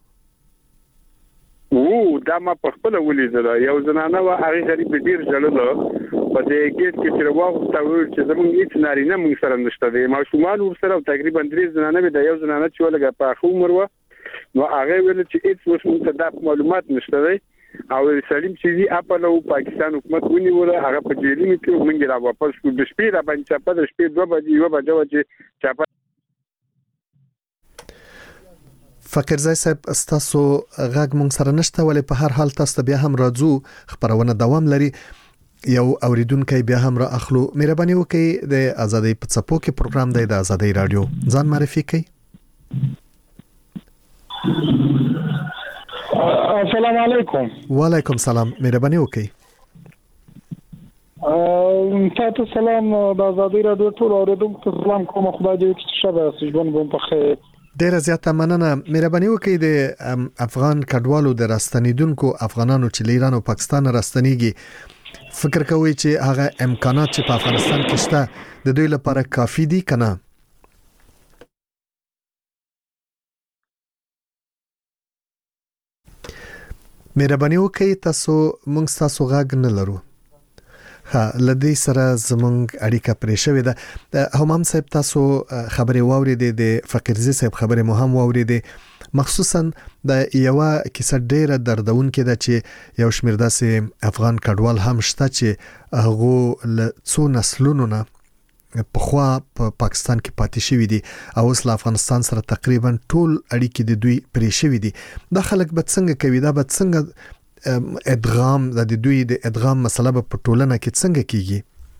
Speaker 6: دا ما په خپل ولیدل یو زنانه وا هغه غریب ډیر جلل په دې کې چې واغسته چې زمونږ هیڅ نارینه موږ سره نشته دی ماشومان ورسره تقریبا 3 زنانه د یو زنانه چې ولګه په خو عمر و نو هغه ویل چې هیڅ وسمه د معلومات نشته دی او سلیم چې اپل او پاکستان حکومت ونیول هغه په جیلونو کې موږ را واپس کو د شپې را باندې په د شپې 2 بجې چې
Speaker 1: فقیر زای صاحب استاسو غاګ مونږ سره نشته ولې په هر حال تاسو بیا هم راځو خبرونه دوام لري یو اوریدونکو بیا هم را اخلو مهرباني وکړئ د ازادي په څپو کې پروګرام دی د ازادي رادیو ځان معرفي کړئ
Speaker 10: السلام علیکم
Speaker 1: وعلیکم السلام مهرباني وکړئ
Speaker 10: تاسو سلام د ازادي رادیو ټول اوریدونکو سلام کوم خدای دې چې شبه سجبن بم په خیر
Speaker 1: ډیره زیاته مننه مهرباني وکړئ د افغان کډوالو د راستنیدونکو افغانانو چې ایران او پاکستان راستنیږي فکر کوئ چې هغه امکانات چې په افغانستان کې شته د دوی لپاره کافي دي کنه مهرباني وکړئ تاسو موږ تاسو غاګ نه لرو لدی سره زمونږ اړیکه پرې شوې ده همام صاحب تاسو خبرې واورېدې د فقیرزي صاحب خبرې مو هم واورېدې مخصوصا د یو کیسه ډیره دردونکې ده چې یو شمېر داسې افغان کډوال هم شته چې هغه له څو نسلونو نه په خوا په پاکستان کې پاتې شوی دي او اوس له افغانستان سره تقریبا ټول اړیکې د دوی پرې شوی دي دا خلک به څنګه کوي دا به څنګه ادغام د دوی د ادغام مسله په ټولنه کې څنګه کیږي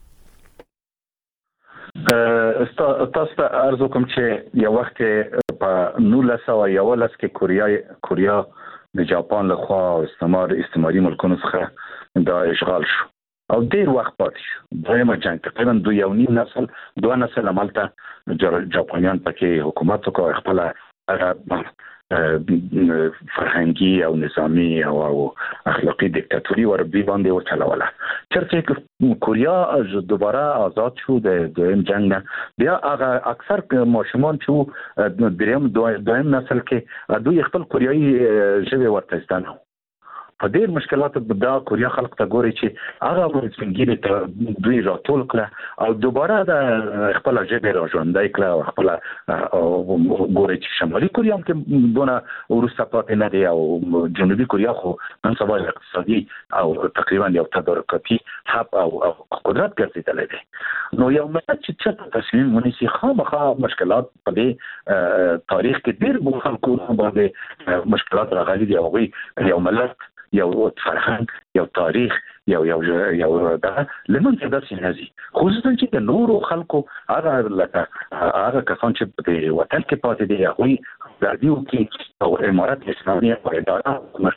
Speaker 7: تاسو ته ارزو کوم چې یو وخت په 1911 کې کوریا د جاپان له خوا استعماري ملکونو څخه د اشغال شو او ډیر وخت پاتې شو دویمه جنگ تقریبا 2.5 نسل عملته جاپانیان پکې حکومت وکړ خپل فرهنګي او نظامی او اخلاقی دیکتاتوري وربي باندې وچلوله چرته کوریا دوباره آزاد شو د دویم جنگ نه بیا هغه اکثر ماشومان چې دویم نسل کې دوی خپل کوریایي ژبه ورته ستانه په ډېر مشکلات د کوریا خلک ته ګوري چې هغه څنګه ته دوی راټول کړه او دوباره د خپل ژبه راژوندای کړه او خپل ګوري چې شمالي کوریا کې دونه ورسته پاتې نه دی او جنوبي کوریا خو نن سبا اقتصادي او تقریبا یو تدارکاتي حب او قدرت ګرځیدل دي نو یو ملت چې تصمیم ونیسي خامخا مشکلات په دې تاریخ کې ډېر خلکو باندې مشکلات راغلي دي او یو ملت یو فرهنګ یو تاریخ یو دا لمن څه داسې نزي خصوصا چې د نورو خلکو هغه کسان چې په وطن کې پاتې دي هغه راډیو کې او امارات اسلامي او اداره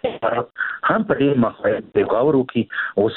Speaker 7: هم په دې مسایل د غوړو کې اوس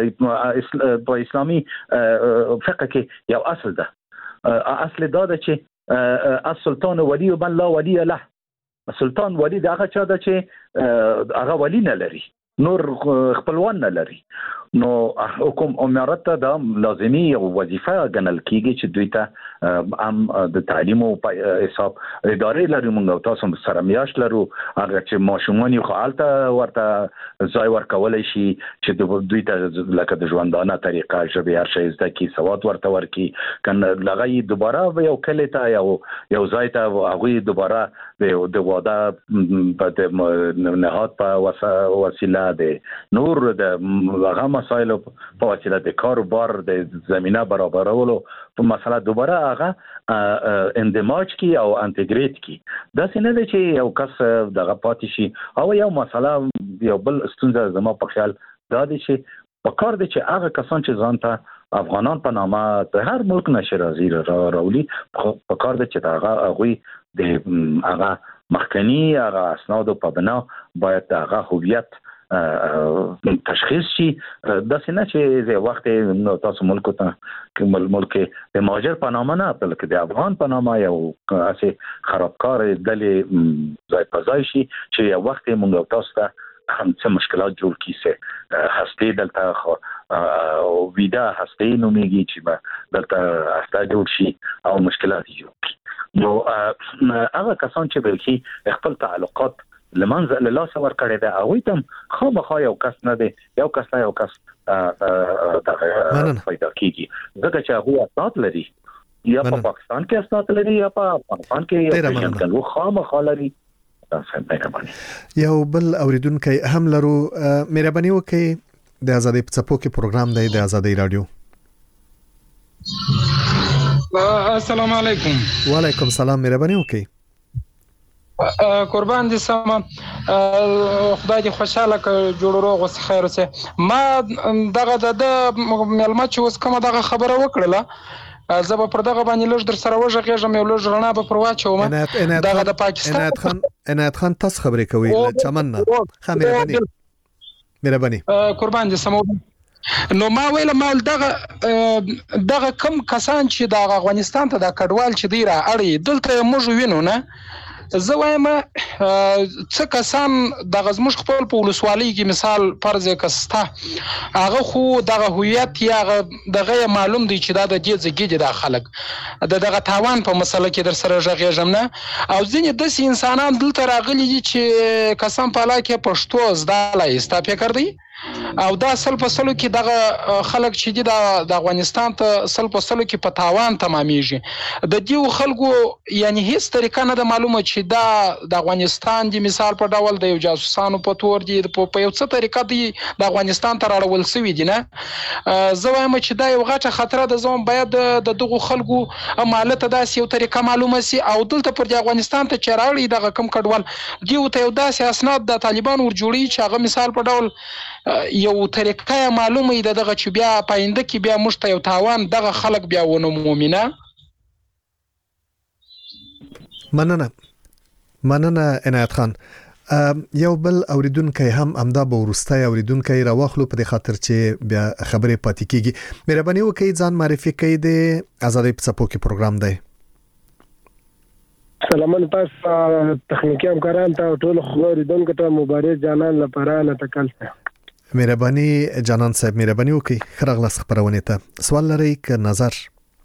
Speaker 7: په اسلامي فقه کې یو اصل ده اصل دا ده چې السلطان ولی بن لا ولی له سلطان ولی دا هغه چا ده چې هغه ولی نه لري نور خپلوان نه لري نو حکومت امارت ته دا لازمي او وظیفه ګڼل کیږي چې دوی ته هم د تعلیم او حساب ادارې لري موږ تاسو سره میاش لرو هغه چې ماشومان یو حالته ورته ځای ورکولای شي چې دوی ته لکه د ژوندانه طریقه ژبه هر شی زده کی سواد ورته ورکی کنه لغوی دوباره یو کله ته یو ځای ته هغه دوباره د واده په نهاد په وسیله د نور د هغه مسایل په وسیله د کاروبار د زمينه برابرولو په مسله دوباره هغه اندماج کی او انټیګریټ کی دا څنګه دی چې یو کس دغه پاتې شي او یو مسله یو بل ستونزه زما په خیال دا دی چې په کار دی چې هغه کسان چې ځانته افغانان په نامه د هر ملک نشه راولي په کار دی چې هغه د هغه مخکنی هغه اسناد په بنا باید هغه هویت تشخیص شي د سینه چې د وخت نو تاسو ملک ته ملک د مهاجر په نامه نه بلکې د افغان په نامه یو اسه خرابکار دلې ځای په ځای شي چې یو وخت موږ تاسو ته هم څه مشکلات جوړ کیسه هسته دلته او ویدا هسته نوميږي چې دلته هسته جوړ شي او مشکلات جوړ شي نو هغه کسان چې بلکې خپل تعلقات لمنځ له لاس ور کړی دا او تم خامخا یو کس نه دی یو کس دا پیدا کیږي ځکه چې هغه اساس لري یا په پاکستان کې اساس لري یا په افغانستان کې یو خامخا لري
Speaker 1: یو بل اوریدونکو هم لرو مهرباني وکړئ د ازادي په څپو کې پروګرام دی د ازادي رادیو.
Speaker 10: السلام علیکم.
Speaker 1: وعلیکم السلام. مهرباني وکړئ.
Speaker 10: قربان دي سم خدای دې خوشاله ک جوړ روغ وس خیر وسه ما دغه د ملمت چې اوس کومه دغه خبره وکړه زه به پر دغه باندې لږ در سره وژغېږم یو لږ رڼا به پر واچوم دغه د پاکستان
Speaker 1: عنایت خان تاسو خبرې کوي چمن نه مهرباني
Speaker 10: قربان دي سم نو ما ویل مال دغه کم کسان چې د افغانستان ته د کډوال چې دی را اړي دلته موږ وینو نه زه وایم څه کسان د غزمش خپل په ولسوالۍ کې مثال فرض کستا هغه خو دغه هویت یا دغه معلوم دی چې دا د دې ځګې د خلک دغه تاوان په مسله کې در سره ژغېږم نه او ځینې د انسانان دلته راغلي دي چې کسان په علاقه پښتو زده لای فکر دی او دا سل په سلو کې دغه خلک چې دي د افغانستان ته سل په سلو کې په تاوان تمامېږي د دې خلکو یعنی هیڅ طریقه نه د معلومه چې دا د افغانستان دی مثال په ډول د یو جاسوسانو په تور دي په یو څه طریقه دی د افغانستان ته راړول سوي دي نه زه وایم چې دا یو غټه خطر ده زوم باید د دغه خلکو مالته داسې یو طریقه معلومه سي او دلته پر د افغانستان ته چراړي دغه کم کډوال دی ته یو داسې اسناد د طالبان ور جوړي چې هغه مثال په ډول یو طریقه معلومه ده دغه چې بیا پاینده کې بیا مشته یو تاوان دغه خلک بیا ونه مومنه
Speaker 1: مننه عنایت خان. یو بل اوریدونکو هم امدا به ورستای اوریدونکو راوخلو په خاطر چې بیا خبرې پاتې کیږي. مهرباني وکړئ ځان معرفي کړئ د ازادي په څپو کې پروګرام دی.
Speaker 11: سلامونه تاسو تخنیکی همکاران ته ټول اوریدونکو ته مبارک جانان لپاره نه تکل
Speaker 1: مهرباني جانان صاحب مهرباني وکړئ خرغلاس خبرونه ته سوال لري ک نظر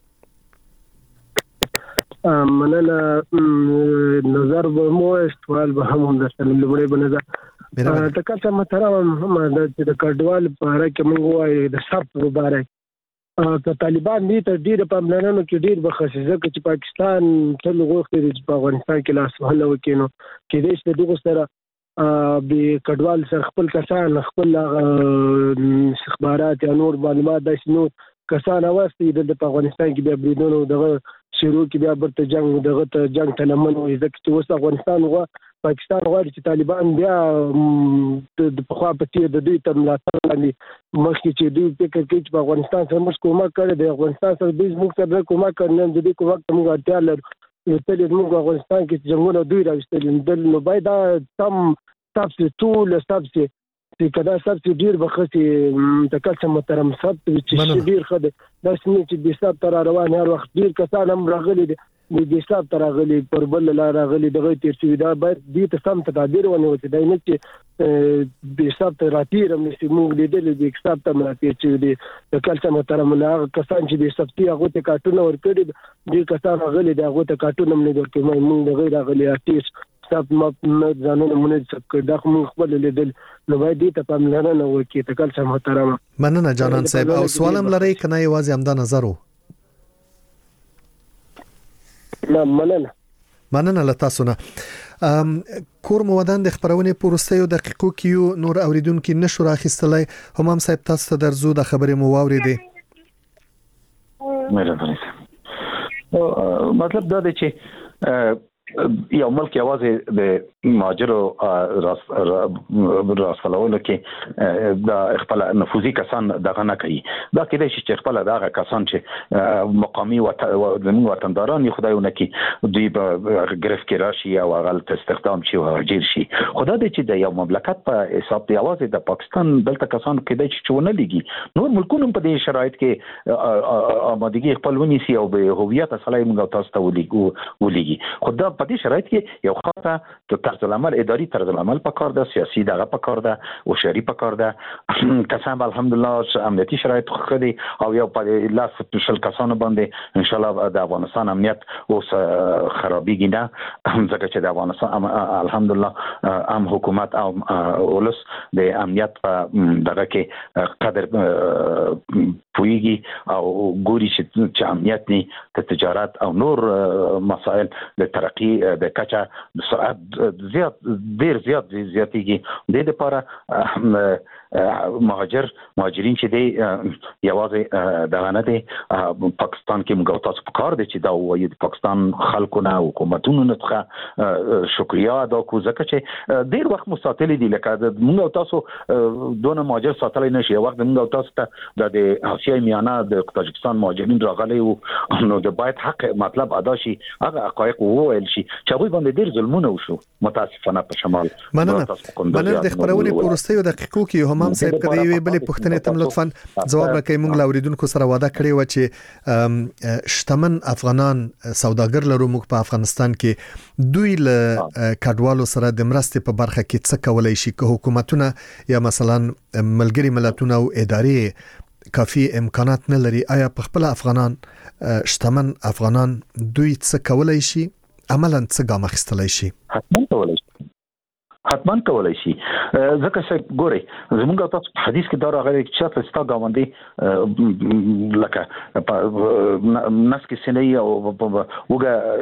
Speaker 11: مننه نظر به مو سوال به هم د لمړی بنظر تکل څه محترم د کډوال په اړه کې موږ وایي د سب مبارک که طالبان دي ته ډیر په پلانونو کې ډیر بخښه ځکه چې پاکستان ټول غوښتي چې په افغانستان کې لاس وهله وکینو کې دې دغه سره به کډوال سره خپل کسان خپل استخبارات یا نور معلومات د شنو کسان اوستي د افغانستان کې بیا بریدونو دغه شروع کې بیا برته جنگ ته لمن وي ځکه چې اوس افغانستان پاکستان غواړي چې طالبان بیا د خوا په تیر د دوی تر ملاتړ باندې مخکې چې دوی فکر کوي چې په افغانستان سره موږ کومک کړی د افغانستان سره دوی موږ سره کومک کړی نه د دې کومک ته موږ اړتیا لرو یوتل موږ افغانستان کې جنگونه دوی راوستل نو باید دا تم تاسو ټول تاسو چې کدا سب ډیر بخښي تکل چې محترم سب چې ډیر خد دا سمې چې د حساب تر روان هر وخت ډیر کسان هم راغلي دي د حساب تر راغلي پر بل لا راغلي دغه تیر شوی دا باید دې ته سم تدابیر ونه وته دا نه چې د حساب تر راتیر هم چې موږ لیدل د حساب ته مراتب چې د تکل چې محترم نه کسان چې د سپتی هغه ته کارتونه ورکړي ډیر کسان راغلي دا هغه ته کارتونه هم نه ورکړي موږ د غیر راغلي ارتیس تاسو ما ځانونه منځ کړ دا خو خپل لیدل نو باید دې ته پاملرنه وکړي تکل چې محترم
Speaker 1: مننه جانان صاحب او سوالم لري کنه یوازې همدا نظر وو مننه لتا سونه کور مودان د خبرونه پروستیو دقیقو کیو نور اوریدونکو نشو راخستلای همام صاحب تاسو ته درزو د خبرې مو واوریدي
Speaker 7: مطلب دا دی چې یو ملک یوازې د مهاجرو راستلولو کې د خپل نفوذي کسان دغه نه کوي. دا کېدای شي چې خپل دغه کسان چې مقامي زموږ وطنداران یې خدایونه کې دوی په گرفت کې راشي او غلط استخدام شي او هاجر شي. خدا دې چې د یو مملکت په حساب دی یوازې د پاکستان دلته کسان کېدای شي چې ونه لګي. نور ملکونه په دې شرایط کې آمادګي خپل ونیسي او به هویت اصلي موږ تاسو ته ولګي. خدا په دې شرایط کې یو خاطر د طرز العمل اداري طرز العمل پکار ده، سیاسي دغه پکار ده او شهري پکار ده. قسم الحمدلله امنیتي شرایط خدي او یو په لاس شل کسانو باندې ان شاء الله د افغانستان امنیت اوس خرابېږي نه، ځکه چې د افغانستان الحمدلله هم حکومت او ولس د امنیت په دغه کې قدر پويږي او ګوري چې امنیت نه د تجارت او نور مسائل د ترقی د کچا د سرعت زیاتېږي. د لپاره مهاجرین چې دی یوازې دغه نه دی پاکستان کې موږ تاسو په کار دی چې دا وایي د پاکستان خلکو نه حکومتونو نه څخه شکریا ادا کوو، ځکه چې ډیر وخت مستعتل دي لکه موږ تاسو دونه مهاجر ساتلی نشي. وخت موږ تاسو ته د آسیا میانه د تاجکستان مهاجرین راغلي وو، نو د باید حق مطلب ادا شي، هغه حقایق وویل شي چې هغوی باندې ډیر ظلمونه وشو متاسفانه په شمال.
Speaker 1: مننه د خبرونې په وروستیو دقیقو کې همام صاحب کړي وی بلې پوښتنې تم لطفاً جواب راکړئ. موږ لاوریدونکو سره وعده کړې و چې شتمن افغانان سوداګر لرو موږ په افغانستان کې دوی له کډوالو سره د مرستې په برخه کې څه کولای شي که حکومتونه یا مثلا ملګری ملتونه او ادارې کافي امکانات نه لري. آیا په خپل افغانان شتمن افغانان دوی څه کولای شي، عملاً څه ګام اخیستلای شي؟
Speaker 7: حتمان کولای شي. ځکه چې ګوري زموږ تاسو په حدیث کې دا راغلي چې تاسو ستا گاوندې لکه نس کې سنې او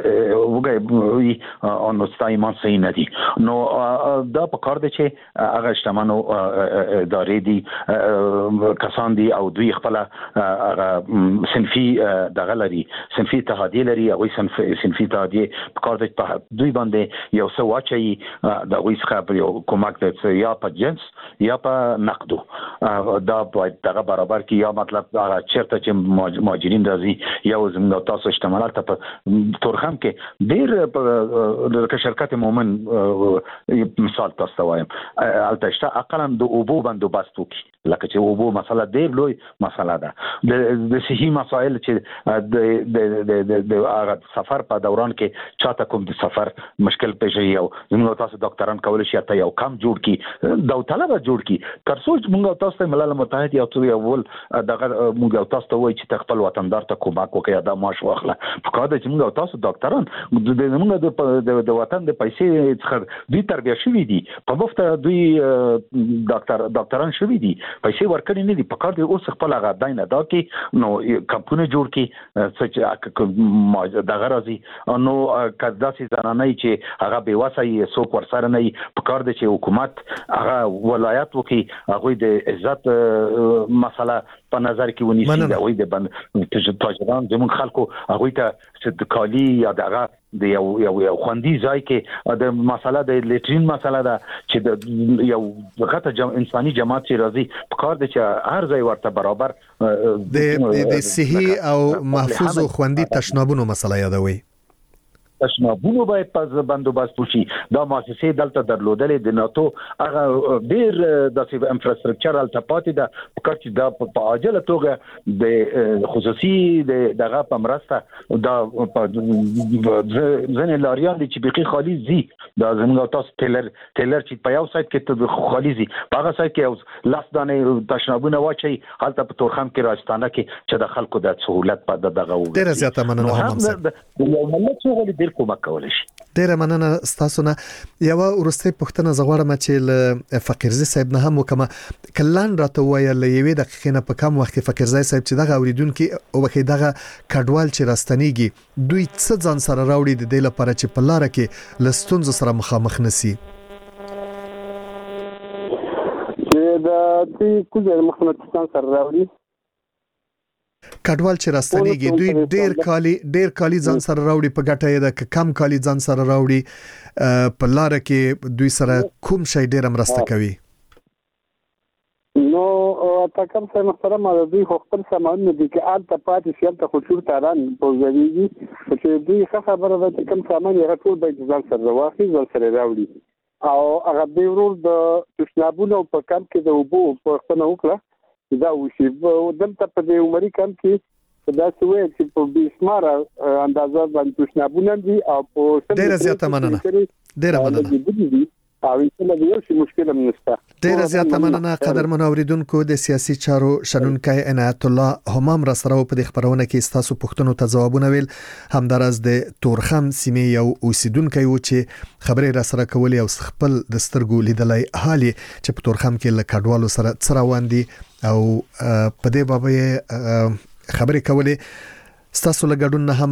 Speaker 7: وګه انو ستای مان سي نه دي. نو دا په کار دي چې هغه شتمنو ادارې دي کسان دي او دوی خپل هغه صنفي دغه لري، صنفي اتحادیه لري او صنفي اتحادیه په کار دي دوی باندې یو څه واچي دا وایي یو کومک د یا په جنس یا په نقدو دا باید دغه برابر کی، یا مطلب هغه چیرته چې مهاجرین راځي یا زموږ تاسو اشتمالات په تورخم کې ډیر د شرکت مومن مثال تاسو وایم البته اقلا د اوبو بندوبست وکي، لکه چې اوبو مسله ډیر لوی مسله ده. د صحي مسائل چې د هغه سفر په دوران کې چاته کوم د سفر مشکل پېښ یو زموږ تاسو ډاکټران کول شي ته یو کم جوړ کی داوطلبه جوړ کی تر څو موږ تاسو ته ملل متحد یو څو یول دغه موږ تاسو ته وایي چې خپل وطندار ته کومک وکړي دا ماش واخله په کار د چې موږ تاسو ډاکټران موږ د وطن د پیسې څخه دوی تربیه شوي دي په مفت دوی ډاکټران شوي دي پیسې ورکړي نه دي په کار دی اوس خپل هغه داینه دا کې نو کمپونه جوړ کی چې دغه راځي نو کدا سي زنانه چې هغه به واسي سو ور سره نه په کار دی چې حکومت هغه ولایت وکي هغه د عزت مسله په نظر کې ونیسي دا وي د تاجران زمون خلکو هغه ته د کالی یا دغه د یو خوندي ځای کې د مسله د لیټرین مسله ده چې د یو غته انساني جماعت چې راځي په کار دی چې هر ځای ورته برابر
Speaker 1: د صحي او محفوظ او خوندي تشنابونو مسله یادوي.
Speaker 7: تشنابونو باید په بندوبست وشي. دا مؤسسې دلته درلودلې د ناتو هغه ډیر د انفراستراکچر التپاتې ده په کار چې دا په عاجله توګه د خصوصي دغه په مرسته دا ځنې لاریان دي چې بيخي خالي زی دا زموږ تاسو ټیلر چې په یو سایت کې ته خالي زی په هغه سایت کې لاس دانې تشنابونه واچي حالت په تورخم کې راځتانه کې چې د خلکو د سہولت په دغه و
Speaker 1: ډیر زیاته مننه هم
Speaker 7: یو ملت څو کومک کولای شي.
Speaker 1: ډیره مننه تاسو نه. یو ورسته پښتنه زغړم چې ل فقیرزي صاحب نه هم وکما کلان راته وایي لوي دقیقې نه په کم وخت فقیرزي صاحب چې دغه اوریدونکو او وکي دغه کډوال چې راستنیږي دوی څه ځان سره راوړي د دې لپاره چې په لار کې لستونز سره مخامخ نسی.
Speaker 6: چې دا کوزه مخامخ سره راوړي
Speaker 1: کډوال چې راستنیږي دوی ډیر کالی ځان سره راوړي په ګټه یې د کم کالی ځان سره راوړي په لار کې دوی سره کوم شی ډیر مرسته کوي
Speaker 6: نو تاکم سره محترم دوی خپل سامان دي کې آل ته پاتې شي ته خو شور تاران پوزويږي چې دوی خبره ده چې کوم سامان یې ټول به ځان سره واخلي ځان سره راوړي او هغه د ورور د تشنابونو په کم کې د وبو په خپل وکړه دا وشي دلته په دې عمرې کم کې دا څه وایي چې په بیسمار اندازه باندې تشنابونه دي او په
Speaker 1: ډیره زیاته مننه
Speaker 6: او انشاءالله د یو شي مشکل هم نشته
Speaker 1: ډیره زیاته مننه قدرمن اوریدونکو د سیاسي چارو شنونکي عنایت الله همام را سره په خبرونه کې تاسو پوښتنو ته ځوابونه ویل همدارز د تورخم سیمې یو اوسیدونکو و چې خبرې را سره کولې او خپل د سترګو لیدلای حالي چې په تورخم کې له کډوالو سره روان دي او په دې بابا خبرې کولې تاسو له ګډون نه هم